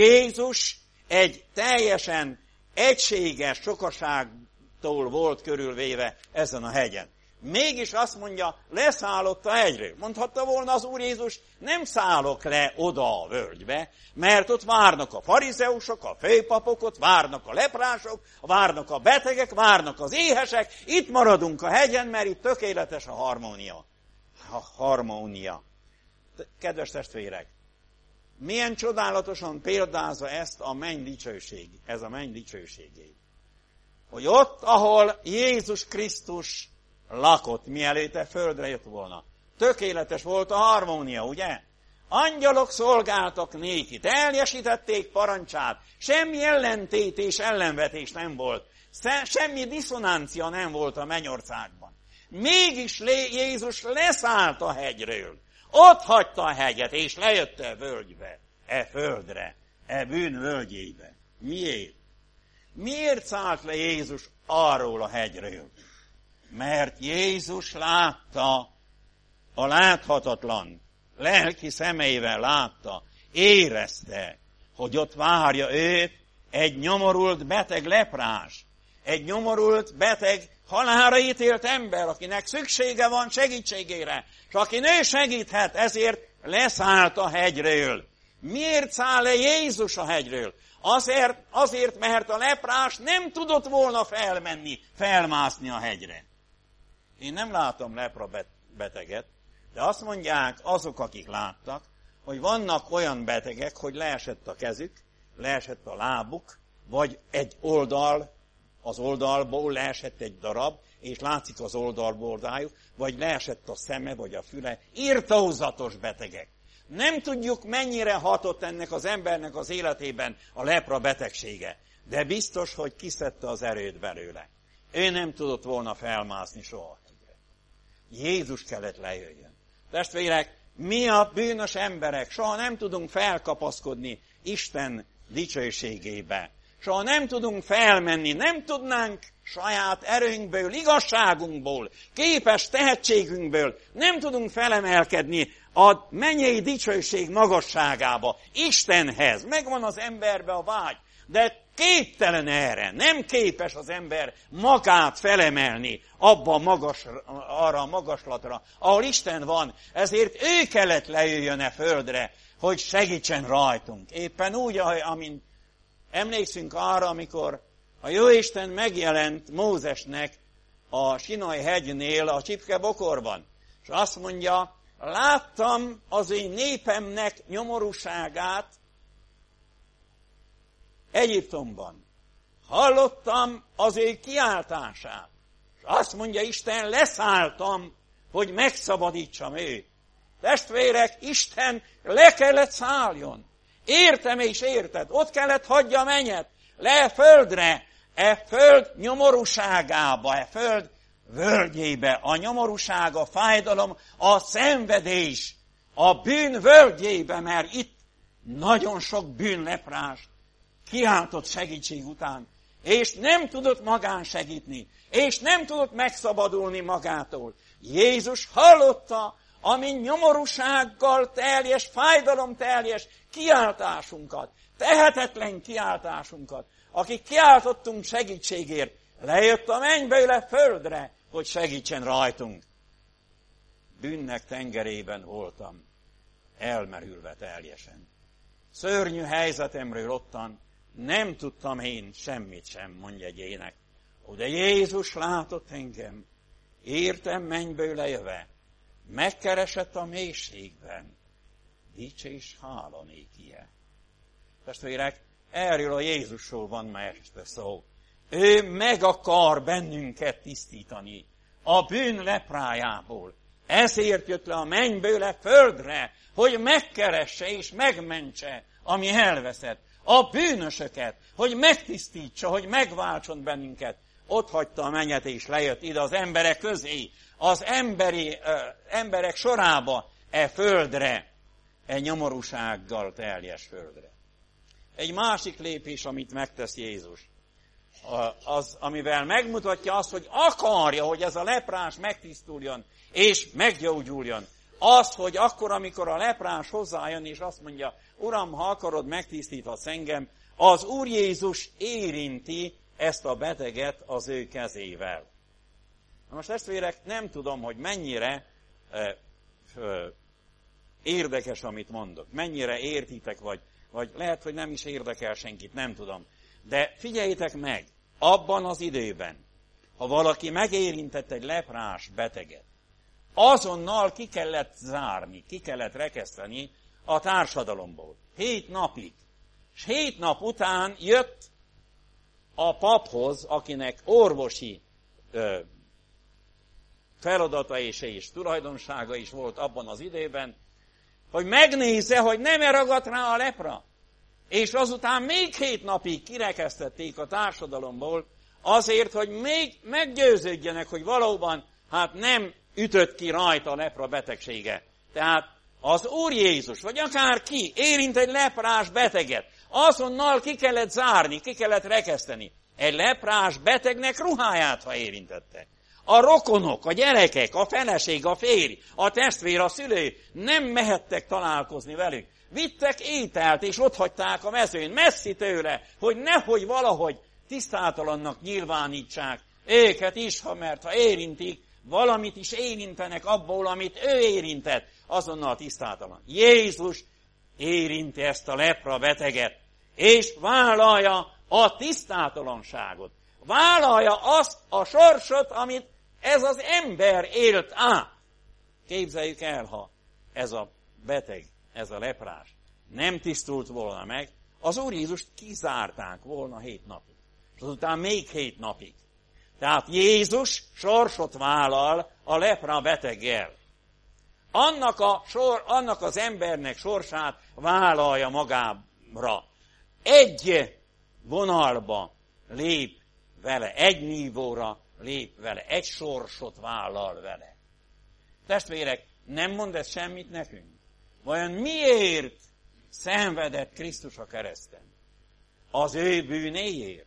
Jézus egy teljesen egységes sokaságtól volt körülvéve ezen a hegyen. Mégis azt mondja, leszállott a hegyről. Mondhatta volna az Úr Jézus, nem szállok le oda a völgybe, mert ott várnak a farizeusok, a főpapok, ott várnak a leprások, várnak a betegek, várnak az éhesek, itt maradunk a hegyen, mert itt tökéletes a harmónia. A harmónia. Kedves testvérek, milyen csodálatosan példázza ezt a menny dicsőség, ez a menny dicsőségé. Hogy ott, ahol Jézus Krisztus lakott, mielőtt a földre jött volna. Tökéletes volt a harmónia, ugye? Angyalok szolgáltak néki, teljesítették parancsát, semmi ellentét és ellenvetés nem volt, semmi diszonancia nem volt a mennyországban. Mégis Jézus leszállt a hegyről, ott hagyta a hegyet, és lejött a völgybe, e földre, e bűn völgyébe. Miért? Miért szállt le Jézus arról a hegyről? Mert Jézus látta a láthatatlan, lelki szemeivel látta, érezte, hogy ott várja őt egy nyomorult beteg leprás, egy nyomorult beteg halálra ítélt ember, akinek szüksége van segítségére, és aki ő segíthet, ezért leszállt a hegyről. Miért száll le Jézus a hegyről? Azért, azért, mert a leprás nem tudott volna felmenni, felmászni a hegyre. Én nem látom lepra beteget, de azt mondják azok, akik láttak, hogy vannak olyan betegek, hogy leesett a kezük, leesett a lábuk, vagy egy oldal, az oldalból leesett egy darab, és látszik az oldalbordájuk, vagy leesett a szeme, vagy a füle. Irtózatos betegek. Nem tudjuk, mennyire hatott ennek az embernek az életében a lepra betegsége, de biztos, hogy kiszedte az erőt belőle. Ő nem tudott volna felmászni soha. Jézus kellett lejöjjön. Testvérek, mi a bűnös emberek soha nem tudunk felkapaszkodni Isten dicsőségébe. Soha nem tudunk felmenni, nem tudnánk saját erőnkből, igazságunkból, képes tehetségünkből, nem tudunk felemelkedni a mennyei dicsőség magasságába, Istenhez. Megvan az emberbe a vágy, de Képtelen erre, nem képes az ember magát felemelni abba a magas, arra a magaslatra, ahol Isten van. Ezért ő kellett lejöjjön e földre, hogy segítsen rajtunk. Éppen úgy, amint emlékszünk arra, amikor a Jóisten megjelent Mózesnek a Sinai hegynél, a csipkebokorban. És azt mondja, láttam az én népemnek nyomorúságát Egyiptomban. Hallottam az ő kiáltását. És azt mondja Isten, leszálltam, hogy megszabadítsam őt. Testvérek, Isten le kellett szálljon. Értem és érted. Ott kellett hagyja a mennyet. Le földre, e föld nyomorúságába, e föld völgyébe. A nyomorúság, a fájdalom, a szenvedés, a bűn völgyébe, mert itt nagyon sok bűnleprás kiáltott segítség után, és nem tudott magán segíteni, és nem tudott megszabadulni magától. Jézus hallotta a mi nyomorúsággal teljes, fájdalom teljes kiáltásunkat, tehetetlen kiáltásunkat, akik kiáltottunk segítségért, lejött a mennyből földre, hogy segítsen rajtunk. Bűnnek tengerében voltam, elmerülve teljesen. Szörnyű helyzetemről ottan nem tudtam én semmit sem, mondja egy ének. De Jézus látott engem, értem mennyből lejöve, megkeresett a mélységben, dics és hála nékie. Testvérek, erről a Jézusról van ma este szó. Ő meg akar bennünket tisztítani a bűn leprájából. Ezért jött le a mennyből le földre, hogy megkeresse és megmentse, ami elveszett. A bűnösöket, hogy megtisztítsa, hogy megváltson bennünket. Ott hagyta a mennyet és lejött ide az emberek közé, az emberi, ö, emberek sorába, e földre, e nyomorúsággal teljes földre. Egy másik lépés, amit megtesz Jézus, az, amivel megmutatja azt, hogy akarja, hogy ez a leprás megtisztuljon, és meggyógyuljon. Az, hogy akkor, amikor a leprás hozzájön, és azt mondja, Uram, ha akarod, megtisztíthatsz engem, az Úr Jézus érinti ezt a beteget az ő kezével. Na most testvérek, nem tudom, hogy mennyire e, ö, érdekes, amit mondok. Mennyire értitek, vagy, vagy lehet, hogy nem is érdekel senkit, nem tudom. De figyeljétek meg, abban az időben, ha valaki megérintett egy leprás beteget, azonnal ki kellett zárni, ki kellett rekeszteni a társadalomból. Hét napig. És hét nap után jött a paphoz, akinek orvosi ö, feladata és, és tulajdonsága is volt abban az időben, hogy megnézze, hogy nem ragadt rá a lepra. És azután még hét napig kirekesztették a társadalomból, azért, hogy még meggyőződjenek, hogy valóban hát nem ütött ki rajta a lepra betegsége. Tehát az Úr Jézus, vagy akár ki, érint egy leprás beteget, azonnal ki kellett zárni, ki kellett rekeszteni. Egy leprás betegnek ruháját, ha érintette. A rokonok, a gyerekek, a feleség, a férj, a testvér, a szülő nem mehettek találkozni velük. Vittek ételt, és otthagyták a mezőn, messzi tőle, hogy nehogy valahogy tisztátalannak nyilvánítsák őket is, ha mert ha érintik, valamit is érintenek abból, amit ő érintett, azonnal tisztátalan. Jézus érinti ezt a lepra beteget, és vállalja a tisztátalanságot. Vállalja azt a sorsot, amit ez az ember élt át. Képzeljük el, ha ez a beteg, ez a leprás nem tisztult volna meg, az Úr Jézust kizárták volna hét napig. És azután még hét napig. Tehát Jézus sorsot vállal a lepra beteggel. Annak, a sor, annak az embernek sorsát vállalja magára. Egy vonalba lép vele, egy nívóra lép vele, egy sorsot vállal vele. Testvérek, nem mond ez semmit nekünk? Vajon miért szenvedett Krisztus a kereszten? Az ő bűnéért?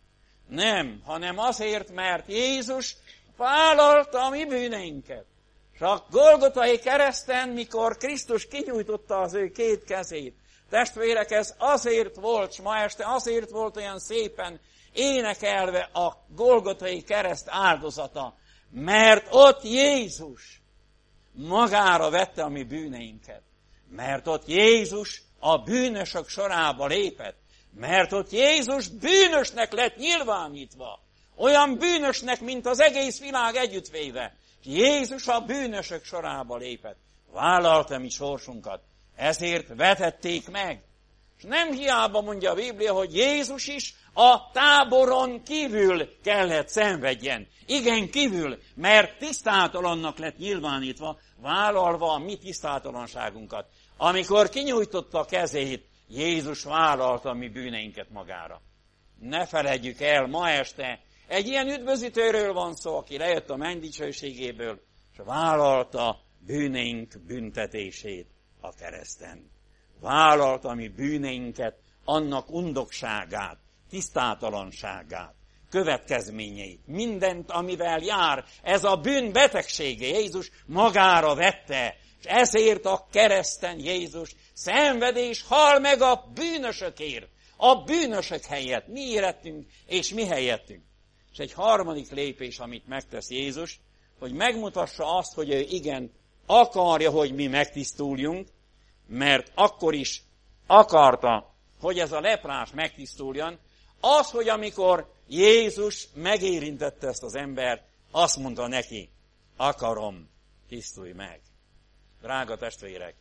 Nem, hanem azért, mert Jézus vállalta a mi bűneinket. És a Golgotai kereszten, mikor Krisztus kinyújtotta az ő két kezét, testvérek, ez azért volt, s ma este azért volt olyan szépen énekelve a Golgotai kereszt áldozata, mert ott Jézus magára vette a mi bűneinket. Mert ott Jézus a bűnösök sorába lépett. Mert ott Jézus bűnösnek lett nyilvánítva. Olyan bűnösnek, mint az egész világ együttvéve. Jézus a bűnösök sorába lépett. Vállalta mi sorsunkat. Ezért vetették meg. És nem hiába mondja a Biblia, hogy Jézus is a táboron kívül kellett szenvedjen. Igen, kívül, mert tisztátalannak lett nyilvánítva, vállalva a mi tisztátalanságunkat. Amikor kinyújtotta a kezét, Jézus vállalta a mi bűneinket magára. Ne feledjük el, ma este egy ilyen üdvözítőről van szó, aki lejött a menny dicsőségéből, és vállalta bűneink büntetését a kereszten. Vállalta a mi bűneinket, annak undokságát, tisztátalanságát, következményeit, mindent, amivel jár, ez a bűn betegsége, Jézus magára vette, és ezért a kereszten Jézus szenved és hal meg a bűnösökért, a bűnösök helyett, mi érettünk és mi helyettünk. És egy harmadik lépés, amit megtesz Jézus, hogy megmutassa azt, hogy ő igen akarja, hogy mi megtisztuljunk, mert akkor is akarta, hogy ez a leprás megtisztuljon, az, hogy amikor Jézus megérintette ezt az embert, azt mondta neki, akarom, tisztulj meg. Drága testvérek,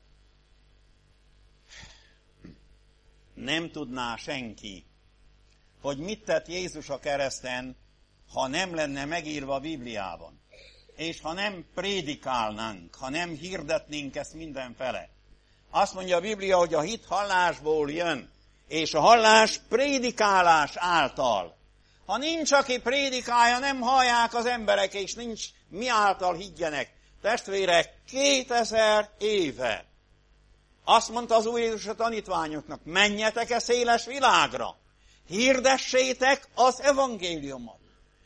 nem tudná senki, hogy mit tett Jézus a kereszten, ha nem lenne megírva a Bibliában, és ha nem prédikálnánk, ha nem hirdetnénk ezt mindenfele. Azt mondja a Biblia, hogy a hit hallásból jön, és a hallás prédikálás által. Ha nincs, aki prédikálja, nem hallják az emberek, és nincs mi által higgyenek. Testvérek, kétezer éve. Azt mondta az Úr Jézus a tanítványoknak, menjetek-e széles világra, hirdessétek az evangéliumot.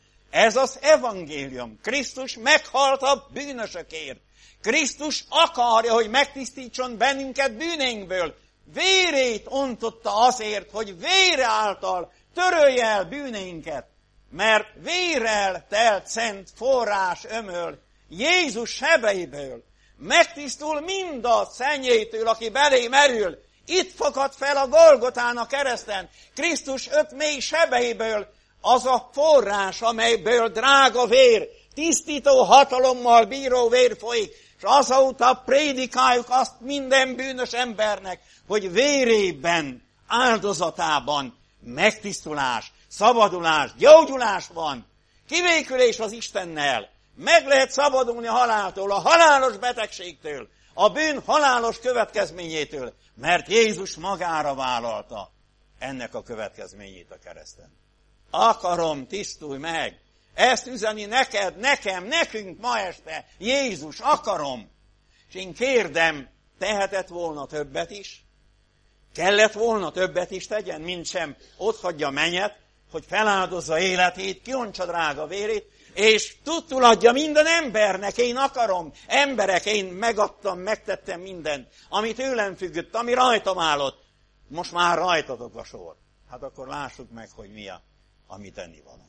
Ez az evangélium. Krisztus meghalt a bűnösökért. Krisztus akarja, hogy megtisztítson bennünket bűneinkből. Vérét ontotta azért, hogy vére által törölje el bűneinket. Mert vérrel telt szent forrás ömöl Jézus sebeiből. Megtisztul mind a szennyétől, aki belé merül. Itt fakad fel a Golgotán a kereszten. Krisztus öt mély sebeiből az a forrás, amelyből drága vér, tisztító hatalommal bíró vér folyik, és azóta prédikáljuk azt minden bűnös embernek, hogy vérében, áldozatában megtisztulás, szabadulás, gyógyulás van, kivékülés az Istennel. Meg lehet szabadulni a haláltól, a halálos betegségtől, a bűn halálos következményétől, mert Jézus magára vállalta ennek a következményét a kereszten. Akarom, tisztulj meg! Ezt üzeni neked, nekem, nekünk ma este. Jézus, akarom! És én kérdem, tehetett volna többet is? Kellett volna többet is tegyen, mint sem ott hagyja a mennyet, hogy feláldozza életét, kiontsa drága vérét, és tudtul adja minden embernek, én akarom. Emberek, én megadtam, megtettem mindent, ami tőlem függött, ami rajtam állott. Most már rajtatok a sor. Hát akkor lássuk meg, hogy mi a, ami tennivalónk.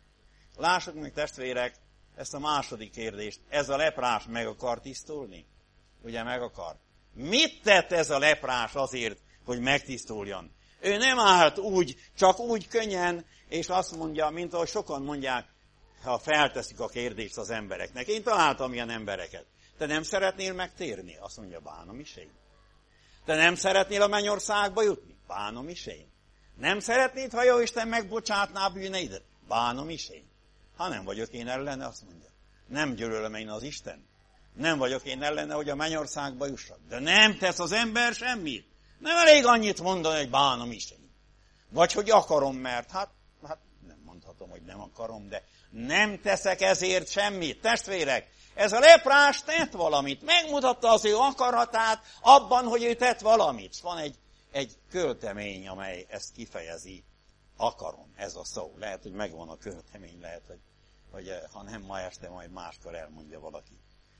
Lássuk meg, testvérek, ezt a második kérdést. Ez a leprás meg akar tisztulni? Ugye meg akar? Mit tett ez a leprás azért, hogy megtisztuljon? Ő nem állt úgy, csak úgy könnyen, és azt mondja, mint ahogy sokan mondják, ha felteszik a kérdést az embereknek. Én találtam ilyen embereket. Te nem szeretnél megtérni? Azt mondja, bánom is én. Te nem szeretnél a mennyországba jutni? Bánom is én. Nem szeretnéd, ha jó Isten megbocsátná a bűneidet? Bánom is én. Ha nem vagyok én ellene, azt mondja. Nem gyűlölöm én az Isten. Nem vagyok én ellene, hogy a mennyországba jussak. De nem tesz az ember semmit. Nem elég annyit mondani, hogy bánom is én. Vagy hogy akarom, mert hát, hát nem mondhatom, hogy nem akarom, de nem teszek ezért semmit. Testvérek, ez a leprás tett valamit. Megmutatta az ő akaratát abban, hogy ő tett valamit. Van egy, egy költemény, amely ezt kifejezi. Akarom, ez a szó. Lehet, hogy megvan a költemény, lehet, hogy, hogy ha nem ma este, majd máskor elmondja valaki.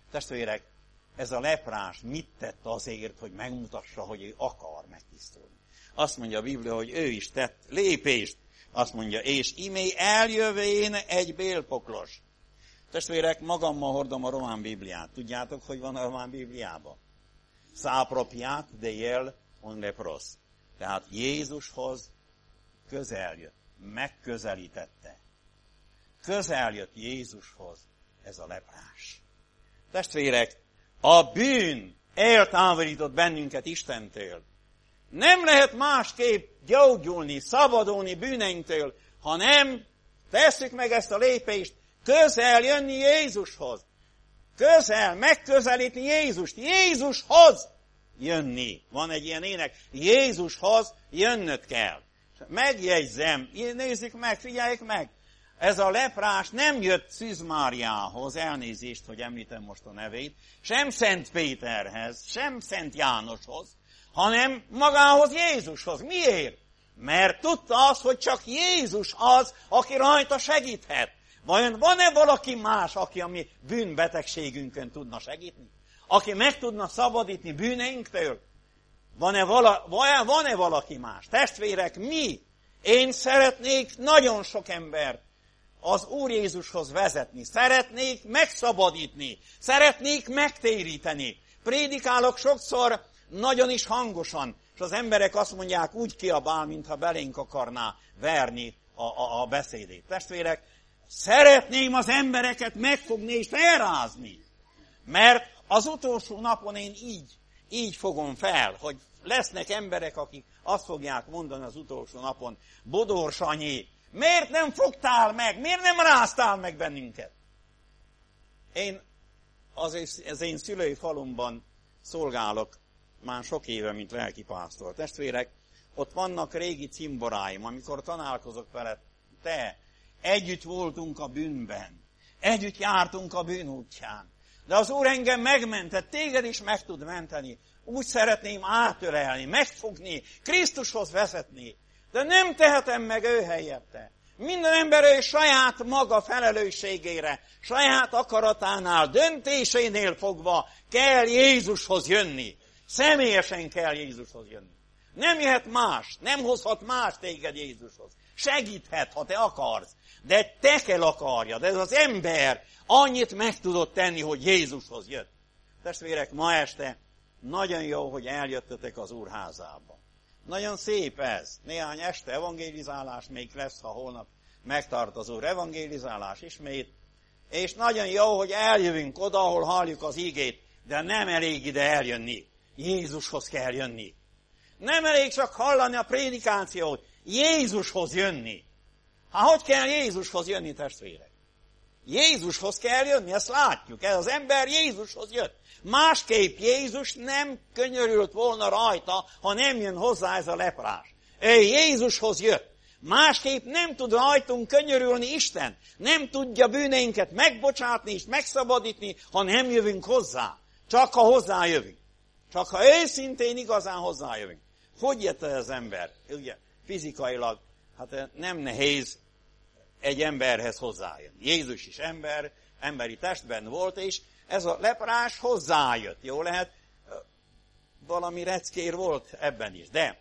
Testvérek, ez a leprás mit tett azért, hogy megmutassa, hogy ő akar megtisztulni? Azt mondja a Biblia, hogy ő is tett lépést. Azt mondja, és imé eljövén egy bélpoklos. Testvérek, magammal hordom a román Bibliát. Tudjátok, hogy van a román Bibliában? S'apropiat de el un lepros. Tehát Jézushoz közel jött, megközelítette. Közel jött Jézushoz ez a leprás. Testvérek, a bűn eltávolított bennünket Istentől. Nem lehet másképp gyógyulni, szabadulni bűneinktől, ha nem tesszük meg ezt a lépést, közel jönni Jézushoz. Közel, megközelítni Jézust. Jézushoz jönni. Van egy ilyen ének. Jézushoz jönnöd kell. Megjegyzem, nézzük meg, figyeljék meg. Ez a leprás nem jött Szűz Máriához, elnézést, hogy említem most a nevét, sem Szent Péterhez, sem Szent Jánoshoz, hanem magához Jézushoz. Miért? Mert tudta azt, hogy csak Jézus az, aki rajta segíthet. Vajon van-e valaki más, aki a mi bűnbetegségünkön tudna segíteni? Aki meg tudna szabadítani bűneinktől? Van-e, vala, van-e valaki más? Testvérek, mi? Én szeretnék nagyon sok embert az Úr Jézushoz vezetni. Szeretnék megszabadítani. Szeretnék megtéríteni. Prédikálok sokszor nagyon is hangosan, és az emberek azt mondják, úgy kiabál, mintha belénk akarná verni a, a, a beszédét. Testvérek, szeretném az embereket megfogni és felrázni. Mert az utolsó napon én így, így fogom fel, hogy lesznek emberek, akik azt fogják mondani az utolsó napon, Bodor Sanyi, miért nem fogtál meg, miért nem ráztál meg bennünket? Én az, az én szülői falumban szolgálok már sok éve, mint lelkipásztor. Testvérek, ott vannak régi cimboráim, amikor találkozok veled, te, együtt voltunk a bűnben, együtt jártunk a bűn útján, de az Úr engem megmentett, téged is meg tud menteni. Úgy szeretném átölelni, megfogni, Krisztushoz vezetni, de nem tehetem meg ő helyette. Minden ember ő saját maga felelősségére, saját akaratánál, döntésénél fogva kell Jézushoz jönni. Személyesen kell Jézushoz jönni. Nem jöhet más, nem hozhat más téged Jézushoz. Segíthet, ha te akarsz, de te kell akarjad. Ez az ember annyit meg tudott tenni, hogy Jézushoz jött. Testvérek, ma este nagyon jó, hogy eljöttetek az Úr házába. Nagyon szép ez. Néhány este evangélizálás még lesz, ha holnap megtart az Úr evangélizálás ismét. És nagyon jó, hogy eljövünk oda, ahol halljuk az ígét, de nem elég ide eljönni. Jézushoz kell jönni. Nem elég csak hallani a prédikációt, Jézushoz jönni. Hát hogy kell Jézushoz jönni, testvérek? Jézushoz kell jönni, ezt látjuk. Ez az ember Jézushoz jött. Másképp Jézus nem könyörült volna rajta, ha nem jön hozzá ez a leprás. Ő Jézushoz jött. Másképp nem tud rajtunk könyörülni Isten. Nem tudja bűneinket megbocsátni és megszabadítani, ha nem jövünk hozzá. Csak ha hozzájövünk. Csak ha őszintén igazán hozzájövünk. Hogy jött ez az ember? Ugye, fizikailag, hát nem nehéz egy emberhez hozzájönni. Jézus is ember, emberi testben volt, és ez a leprás hozzájött. Jó lehet, valami reckér volt ebben is, de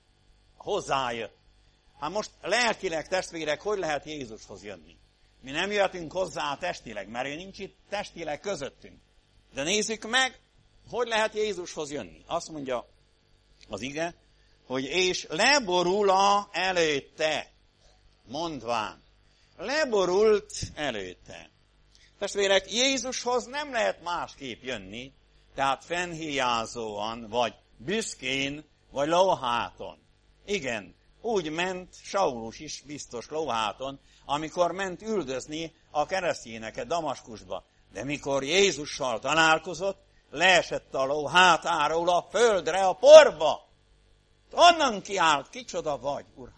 hozzájött. Hát most lelkileg, testvérek, hogy lehet Jézushoz jönni? Mi nem jöttünk hozzá testileg, mert ő nincs itt testileg közöttünk. De nézzük meg, hogy lehet Jézushoz jönni. Azt mondja az ige, hogy és leborul előtte, mondván. Leborult előtte. Testvérek, Jézushoz nem lehet másképp jönni, tehát fennhiázóan, vagy büszkén, vagy lóháton. Igen, úgy ment Saulus is biztos lóháton, amikor ment üldözni a keresztényeket Damaskusba. De mikor Jézussal találkozott, leesett a ló hátáról a földre, a porba. Onnan kiállt, kicsoda vagy, Uram.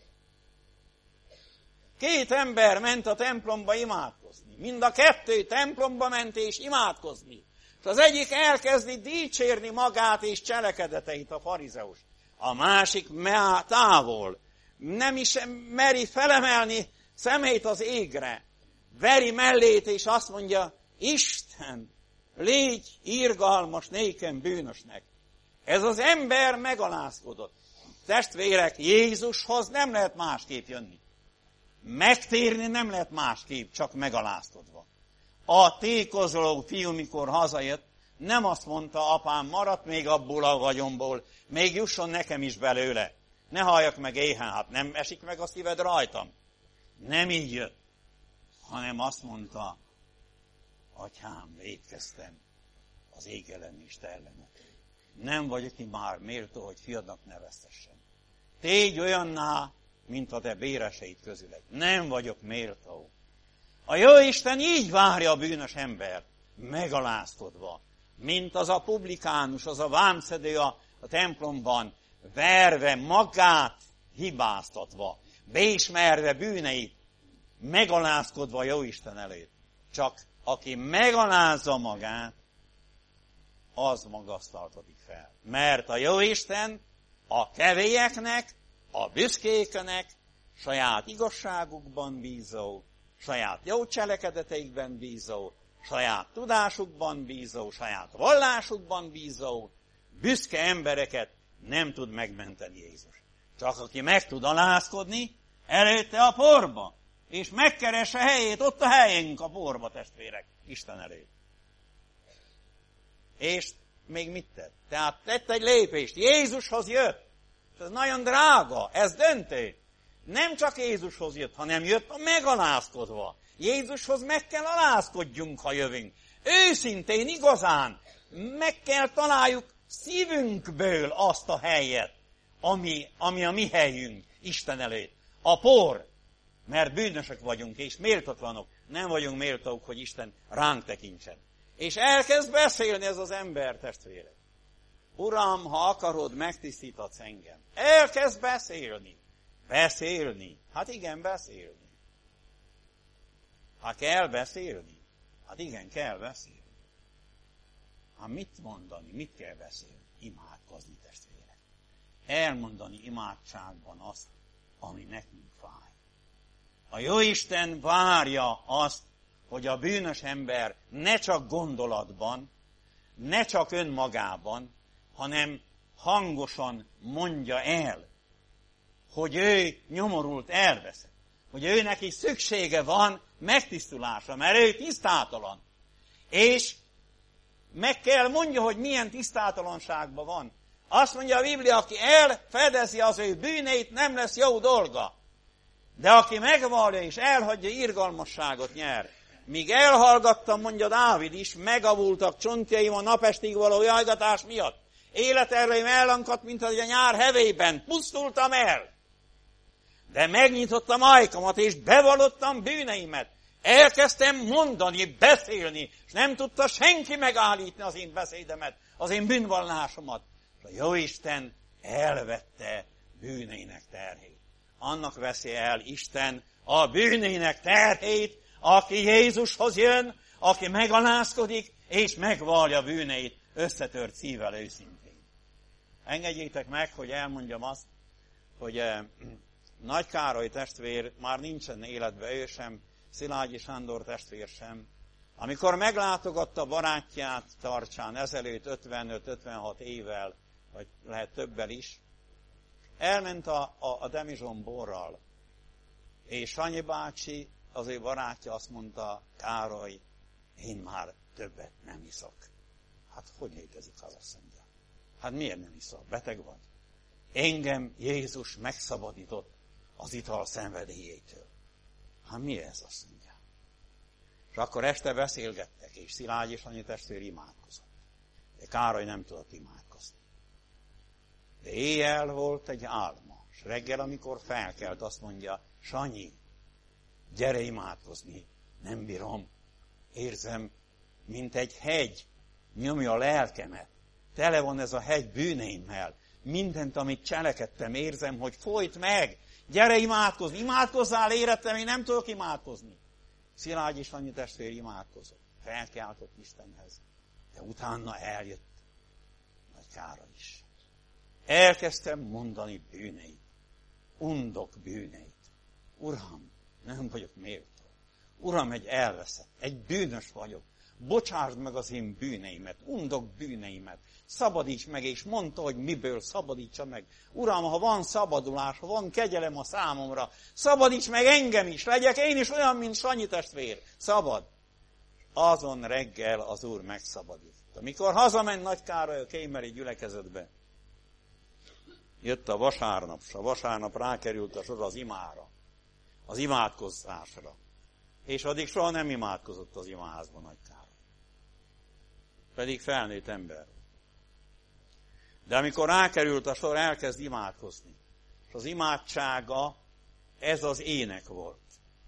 Két ember ment a templomba imádkozni. Mind a kettő templomba ment és imádkozni. És az egyik elkezdi dicsérni magát és cselekedeteit, a farizeus. A másik távol. Nem is meri felemelni szemét az égre. Veri mellét és azt mondja, Isten, légy irgalmas nékem bűnösnek. Ez az ember megalázkodott. Testvérek, Jézushoz nem lehet másképp jönni. Megtérni nem lehet másképp, csak megalázkodva. A tékozoló fiú, mikor hazajött, nem azt mondta, apám, maradt még abból a vagyomból, még jusson nekem is belőle. Ne halljak meg éhen, hát nem esik meg a szíved rajtam. Nem így jött, hanem azt mondta, atyám, vétkeztem az ég ellen és te ellenet. Nem vagyok ki már méltó, hogy fiadnak neveztessen. Tégy olyanná, mint a te béreseid közüled. Nem vagyok méltó. A Jóisten így várja a bűnös ember, megalázkodva, mint az a publikánus, az a vámszedő a, a templomban, verve, magát hibáztatva, beismerve bűneit, megalázkodva a Jóisten előtt. Csak aki megalázza magát, az magasztaltatik fel. Mert a Jóisten a kevélyeknek, a büszkéknek saját igazságukban bízó, saját jó cselekedeteikben bízó, saját tudásukban bízó, saját vallásukban bízó, büszke embereket nem tud megmenteni Jézus. Csak aki meg tud alázkodni, előtte a porba, és megkeresse helyét, ott a helyünk a porba, testvérek, Isten előtt. És még mit tett? Tehát tett egy lépést, Jézushoz jött. Ez nagyon drága, ez döntő. Nem csak Jézushoz jött, hanem jött a megalázkodva. Jézushoz meg kell alázkodjunk, ha jövünk. Őszintén, igazán meg kell találjuk szívünkből azt a helyet, ami, ami a mi helyünk Isten előtt. A por, mert bűnösök vagyunk, és méltatlanok. Nem vagyunk méltók, hogy Isten ránk tekintsen. És elkezd beszélni ez az ember, testvérek. Uram, ha akarod, megtisztítatsz engem. Elkezd beszélni. Beszélni. Hát igen, beszélni. Ha kell beszélni, hát igen, kell beszélni. Hát mit mondani, mit kell beszélni? Imádkozni, testvérek. Elmondani imádságban azt, ami nekünk fáj. A Jóisten várja azt, hogy a bűnös ember ne csak gondolatban, ne csak önmagában, hanem hangosan mondja el, hogy ő nyomorult, elveszett. Hogy ő neki szüksége van megtisztulásra, mert ő tisztátalan. És meg kell mondja, hogy milyen tisztátalanságban van. Azt mondja a Biblia, aki elfedezi az ő bűneit, nem lesz jó dolga. De aki megvallja és elhagyja, irgalmasságot nyer. Míg elhallgattam, mondja Dávid is, megavultak csontjaim a napestig való jajgatás miatt. Életerőim ellankadt, mint a nyár hevében. Pusztultam el. De megnyitottam ajkamat, és bevallottam bűneimet. Elkezdtem mondani, beszélni, és nem tudta senki megállítni az én beszédemet, az én bűnvallásomat. És a Jóisten elvette bűneinek terhét. Annak veszi el Isten a bűneinek terhét, aki Jézushoz jön, aki megalázkodik, és megvallja bűneit összetört szívvel őszintén. Engedjétek meg, hogy elmondjam azt, hogy eh, Nagy Károly testvér már nincsen életben, ő sem, Szilágyi Sándor testvér sem. Amikor meglátogatta barátját Tarcsán ezelőtt ötvenöt-ötvenhat évvel, vagy lehet többel is, elment a, a, a Demizson borral, és Sanyi bácsi, az ő barátja azt mondta, Károly, én már többet nem iszok. Hát hogy létezik az, azt mondja? Hát miért nem iszol? Beteg vagy? Engem Jézus megszabadított az ital szenvedélyétől. Hát mi ez, azt mondja? És akkor este beszélgettek, és Szilágy és Sanyi testvér imádkozott. De Károly nem tudott imádkozni. De éjjel volt egy álma, és reggel, amikor felkelt, azt mondja, Sanyi, gyere imádkozni, nem bírom. Érzem, mint egy hegy nyomja a lelkemet. Tele van ez a hegy bűneimmel. Mindent, amit cselekedtem, érzem, hogy folyt meg. Gyere imádkozni. Imádkozzál, érettem, én nem tudok imádkozni. Szilágy és Sanyi testvér imádkozott. Felkiáltott Istenhez. De utána eljött Nagy Károly is. Elkezdtem mondani bűneit. Undok bűneit. Uram, nem vagyok méltó. Uram, egy elveszett, egy bűnös vagyok. Bocsásd meg az én bűneimet, undok bűneimet. Szabadíts meg, és mondta, hogy miből szabadítsa meg. Uram, ha van szabadulás, ha van kegyelem a számomra, szabadíts meg engem is, legyek én is olyan, mint Sanyi testvér. Szabad. Azon reggel az Úr megszabadította. Mikor hazament Nagy Károly a kémeri gyülekezetbe, jött a vasárnap, s a vasárnap rákerült a sor az imára, az imádkozásra. És addig soha nem imádkozott az imaházban Nagy Károly. Pedig felnőtt ember. De amikor rákerült a sor, elkezd imádkozni. És az imádsága, ez az ének volt.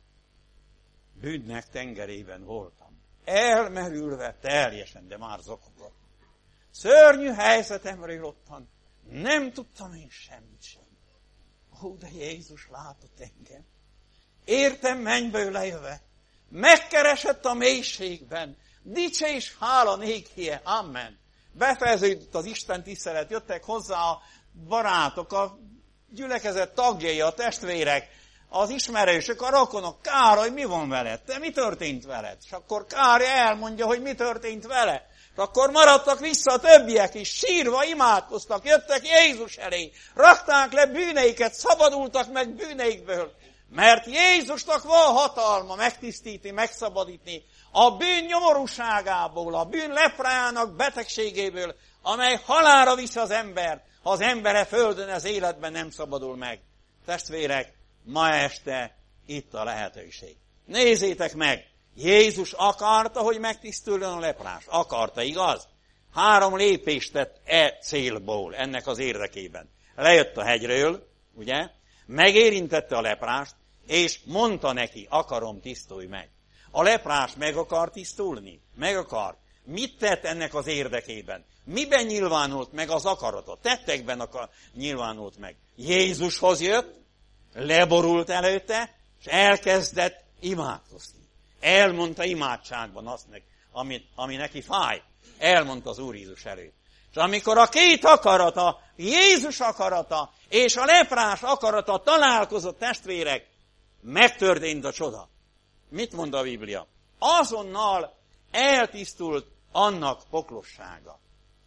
Bűnnek tengerében voltam. Elmerülve teljesen, de már zokogott. Szörnyű helyzetemről ottan. Nem tudtam én semmit sem. Ó, de Jézus látott engem. Értem mennyből lejöve. Megkeresett a mélységben. Dicsé és hála nékie. Amen. Befejeződött az Isten tisztelet. Jöttek hozzá a barátok, a gyülekezet tagjai, a testvérek, az ismerősök, a rokonok. Károly, mi van veled? Te mi történt veled? És akkor Károly elmondja, hogy mi történt vele. És akkor maradtak vissza a többiek is, sírva imádkoztak, jöttek Jézus elé, rakták le bűneiket, szabadultak meg bűneikből. Mert Jézusnak van hatalma megtisztítni, megszabadítni a bűn nyomorúságából, a bűn leprájának betegségéből, amely halálra viszi az embert, ha az embere földön az életben nem szabadul meg. Testvérek, ma este itt a lehetőség. Nézzétek meg! Jézus akarta, hogy megtisztuljon a leprás. Akarta, igaz? Három lépést tett e célból, ennek az érdekében. Lejött a hegyről, ugye? Megérintette a leprást, és mondta neki, akarom, tisztulj meg. A leprás meg akar tisztulni? Meg akar. Mit tett ennek az érdekében? Miben nyilvánult meg az akaratot? Tettekben akar, nyilvánult meg. Jézushoz jött, leborult előtte, és elkezdett imádkozni. Elmondta imádságban azt, ami, ami neki fáj. Elmondta az Úr Jézus előtt. És amikor a két akarata, Jézus akarata és a leprás akarata találkozott, testvérek, megtörtént a csoda. Mit mond a Biblia? Azonnal eltisztult annak poklossága.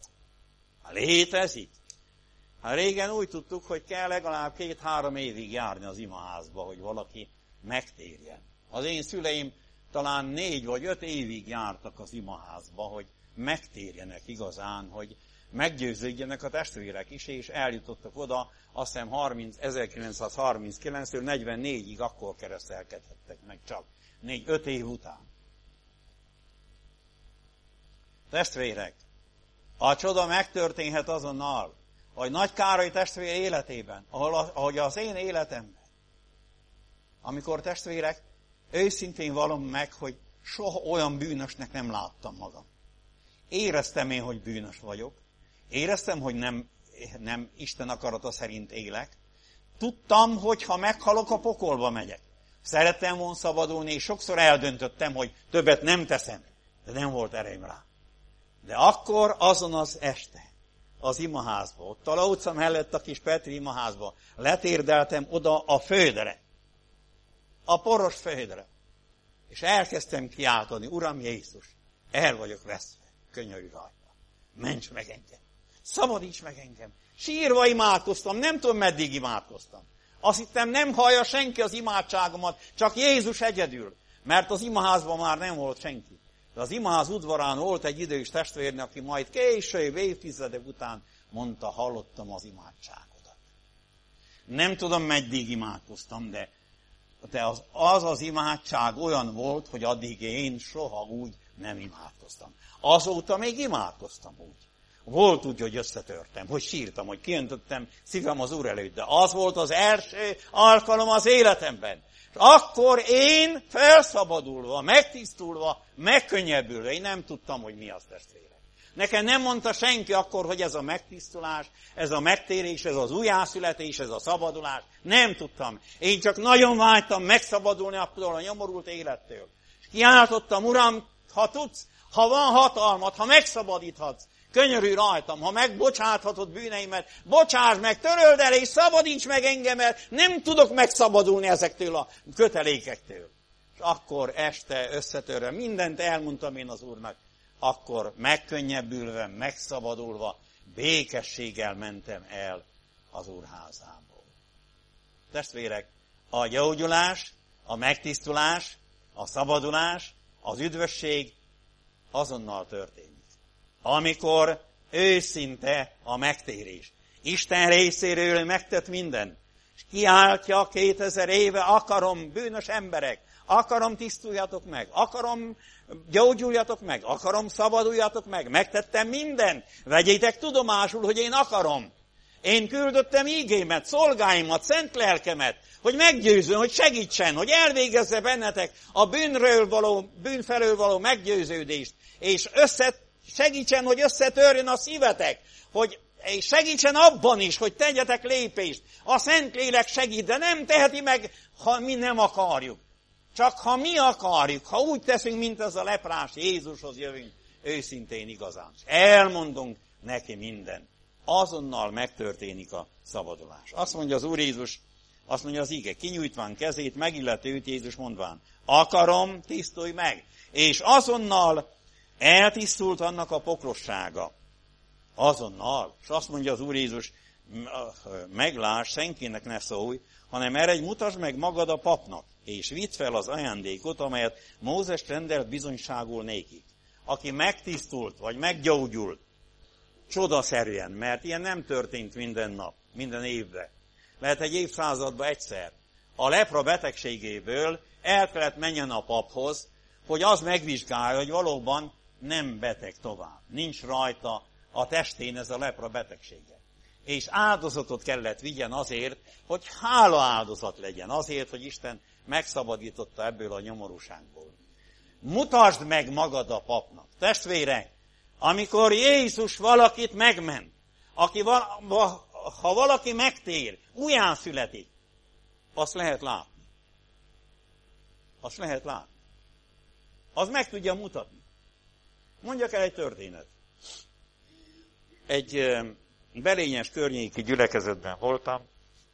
Létezik? Hát régen úgy tudtuk, hogy kell legalább két-három évig járni az imaházba, hogy valaki megtérjen. Az én szüleim talán négy vagy öt évig jártak az imaházba, hogy megtérjenek igazán, hogy meggyőződjenek a testvérek is, és eljutottak oda, azt hiszem ezerkilencszázharminckilenctől negyvennégyig akkor keresztelkedhettek meg csak. Négy-öt év után. Testvérek, a csoda megtörténhet azonnal, hogy Nagy Károly testvér életében, ahol a, ahogy az én életemben, amikor testvérek, őszintén valom meg, hogy soha olyan bűnösnek nem láttam magam. Éreztem én, hogy bűnös vagyok. Éreztem, hogy nem, nem Isten akarata szerint élek. Tudtam, hogy ha meghalok, a pokolba megyek. Szerettem volna szabadulni, és sokszor eldöntöttem, hogy többet nem teszem. De nem volt erőm rá. De akkor azon az este, az imaházba, ott a utca mellett a kis Petri imaházba, letérdeltem oda a földre. A poros földre. És elkezdtem kiáltani, Uram Jézus, el vagyok veszve, könyörű rajta. Ments meg engem. Szabadíts meg engem. Sírva imádkoztam, nem tudom meddig imádkoztam. Azt hittem, nem hallja senki az imádságomat, csak Jézus egyedül. Mert az imaházban már nem volt senki. De az imaház udvarán volt egy idős testvérnek, aki majd később, évtizedek után mondta, hallottam az imádságodat. Nem tudom, meddig imádkoztam, de, de az, az az imádság olyan volt, hogy addig én soha úgy nem imádkoztam. Azóta még imádkoztam úgy. Volt úgy, hogy összetörtem, hogy sírtam, hogy kiöntöttem szívem az Úr előtt, de az volt az első alkalom az életemben. És akkor én felszabadulva, megtisztulva, megkönnyebbülve, én nem tudtam, hogy mi az, testvérek. Nekem nem mondta senki akkor, hogy ez a megtisztulás, ez a megtérés, ez az újjászületés, ez a szabadulás. Nem tudtam. Én csak nagyon vágytam megszabadulni attól a nyomorult élettől. És kiáltottam, Uram, ha tudsz, ha van hatalmad, ha megszabadíthatsz, könyörülj rajtam, ha megbocsáthatod bűneimet, bocsáss meg, töröld el, és szabadíts meg engem el, nem tudok megszabadulni ezektől a kötelékektől. És akkor este összetörve, mindent elmondtam én az Úrnak, akkor megkönnyebbülve, megszabadulva, békességgel mentem el az Úr házából. Testvérek, a gyógyulás, a megtisztulás, a szabadulás, az üdvösség azonnal történik. Amikor őszinte a megtérés. Isten részéről megtett minden. És kiáltja kétezer éve, akarom, bűnös emberek, akarom, tisztuljatok meg, akarom, gyógyuljatok meg, akarom, szabaduljatok meg, megtettem mindent, vegyétek tudomásul, hogy én akarom. Én küldöttem ígémet, szolgáimat, szent lelkemet, hogy meggyőzön, hogy segítsen, hogy elvégezze bennetek a bűnről való, bűn felől való meggyőződést, és össze, segítsen, hogy összetörjön a szívetek, hogy és segítsen abban is, hogy tegyetek lépést. A Szentlélek segít, de nem teheti meg, ha mi nem akarjuk. Csak ha mi akarjuk, ha úgy teszünk, mint az a leprás, Jézushoz jövünk, őszintén igazán. És elmondunk neki mindent. Azonnal megtörténik a szabadulás. Azt mondja az Úr Jézus, azt mondja az ige, kinyújtván kezét, megillette őt Jézus mondván, akarom, tisztulj meg. És azonnal eltisztult annak a pokrossága. Azonnal. És azt mondja az Úr Jézus, megláss, senkinek ne szólj, hanem eredj, mutasd meg magad a papnak, és vidd fel az ajándékot, amelyet Mózes rendelt bizonyságul nékik. Aki megtisztult, vagy meggyógyult, csodaszerűen, mert ilyen nem történt minden nap, minden évben. Lehet egy évszázadban egyszer. A lepra betegségéből el kellett menjen a paphoz, hogy az megvizsgálja, hogy valóban nem beteg tovább. Nincs rajta a testén ez a lepra betegsége. És áldozatot kellett vigyen azért, hogy hála áldozat legyen. Azért, hogy Isten megszabadította ebből a nyomorúságból. Mutasd meg magad a papnak. Testvérek, amikor Jézus valakit megment, aki val, ha valaki megtér, újján születik, azt lehet látni. Azt lehet látni. Az meg tudja mutatni. Mondjak el egy történet. Egy Belényes környéki gyülekezetben voltam,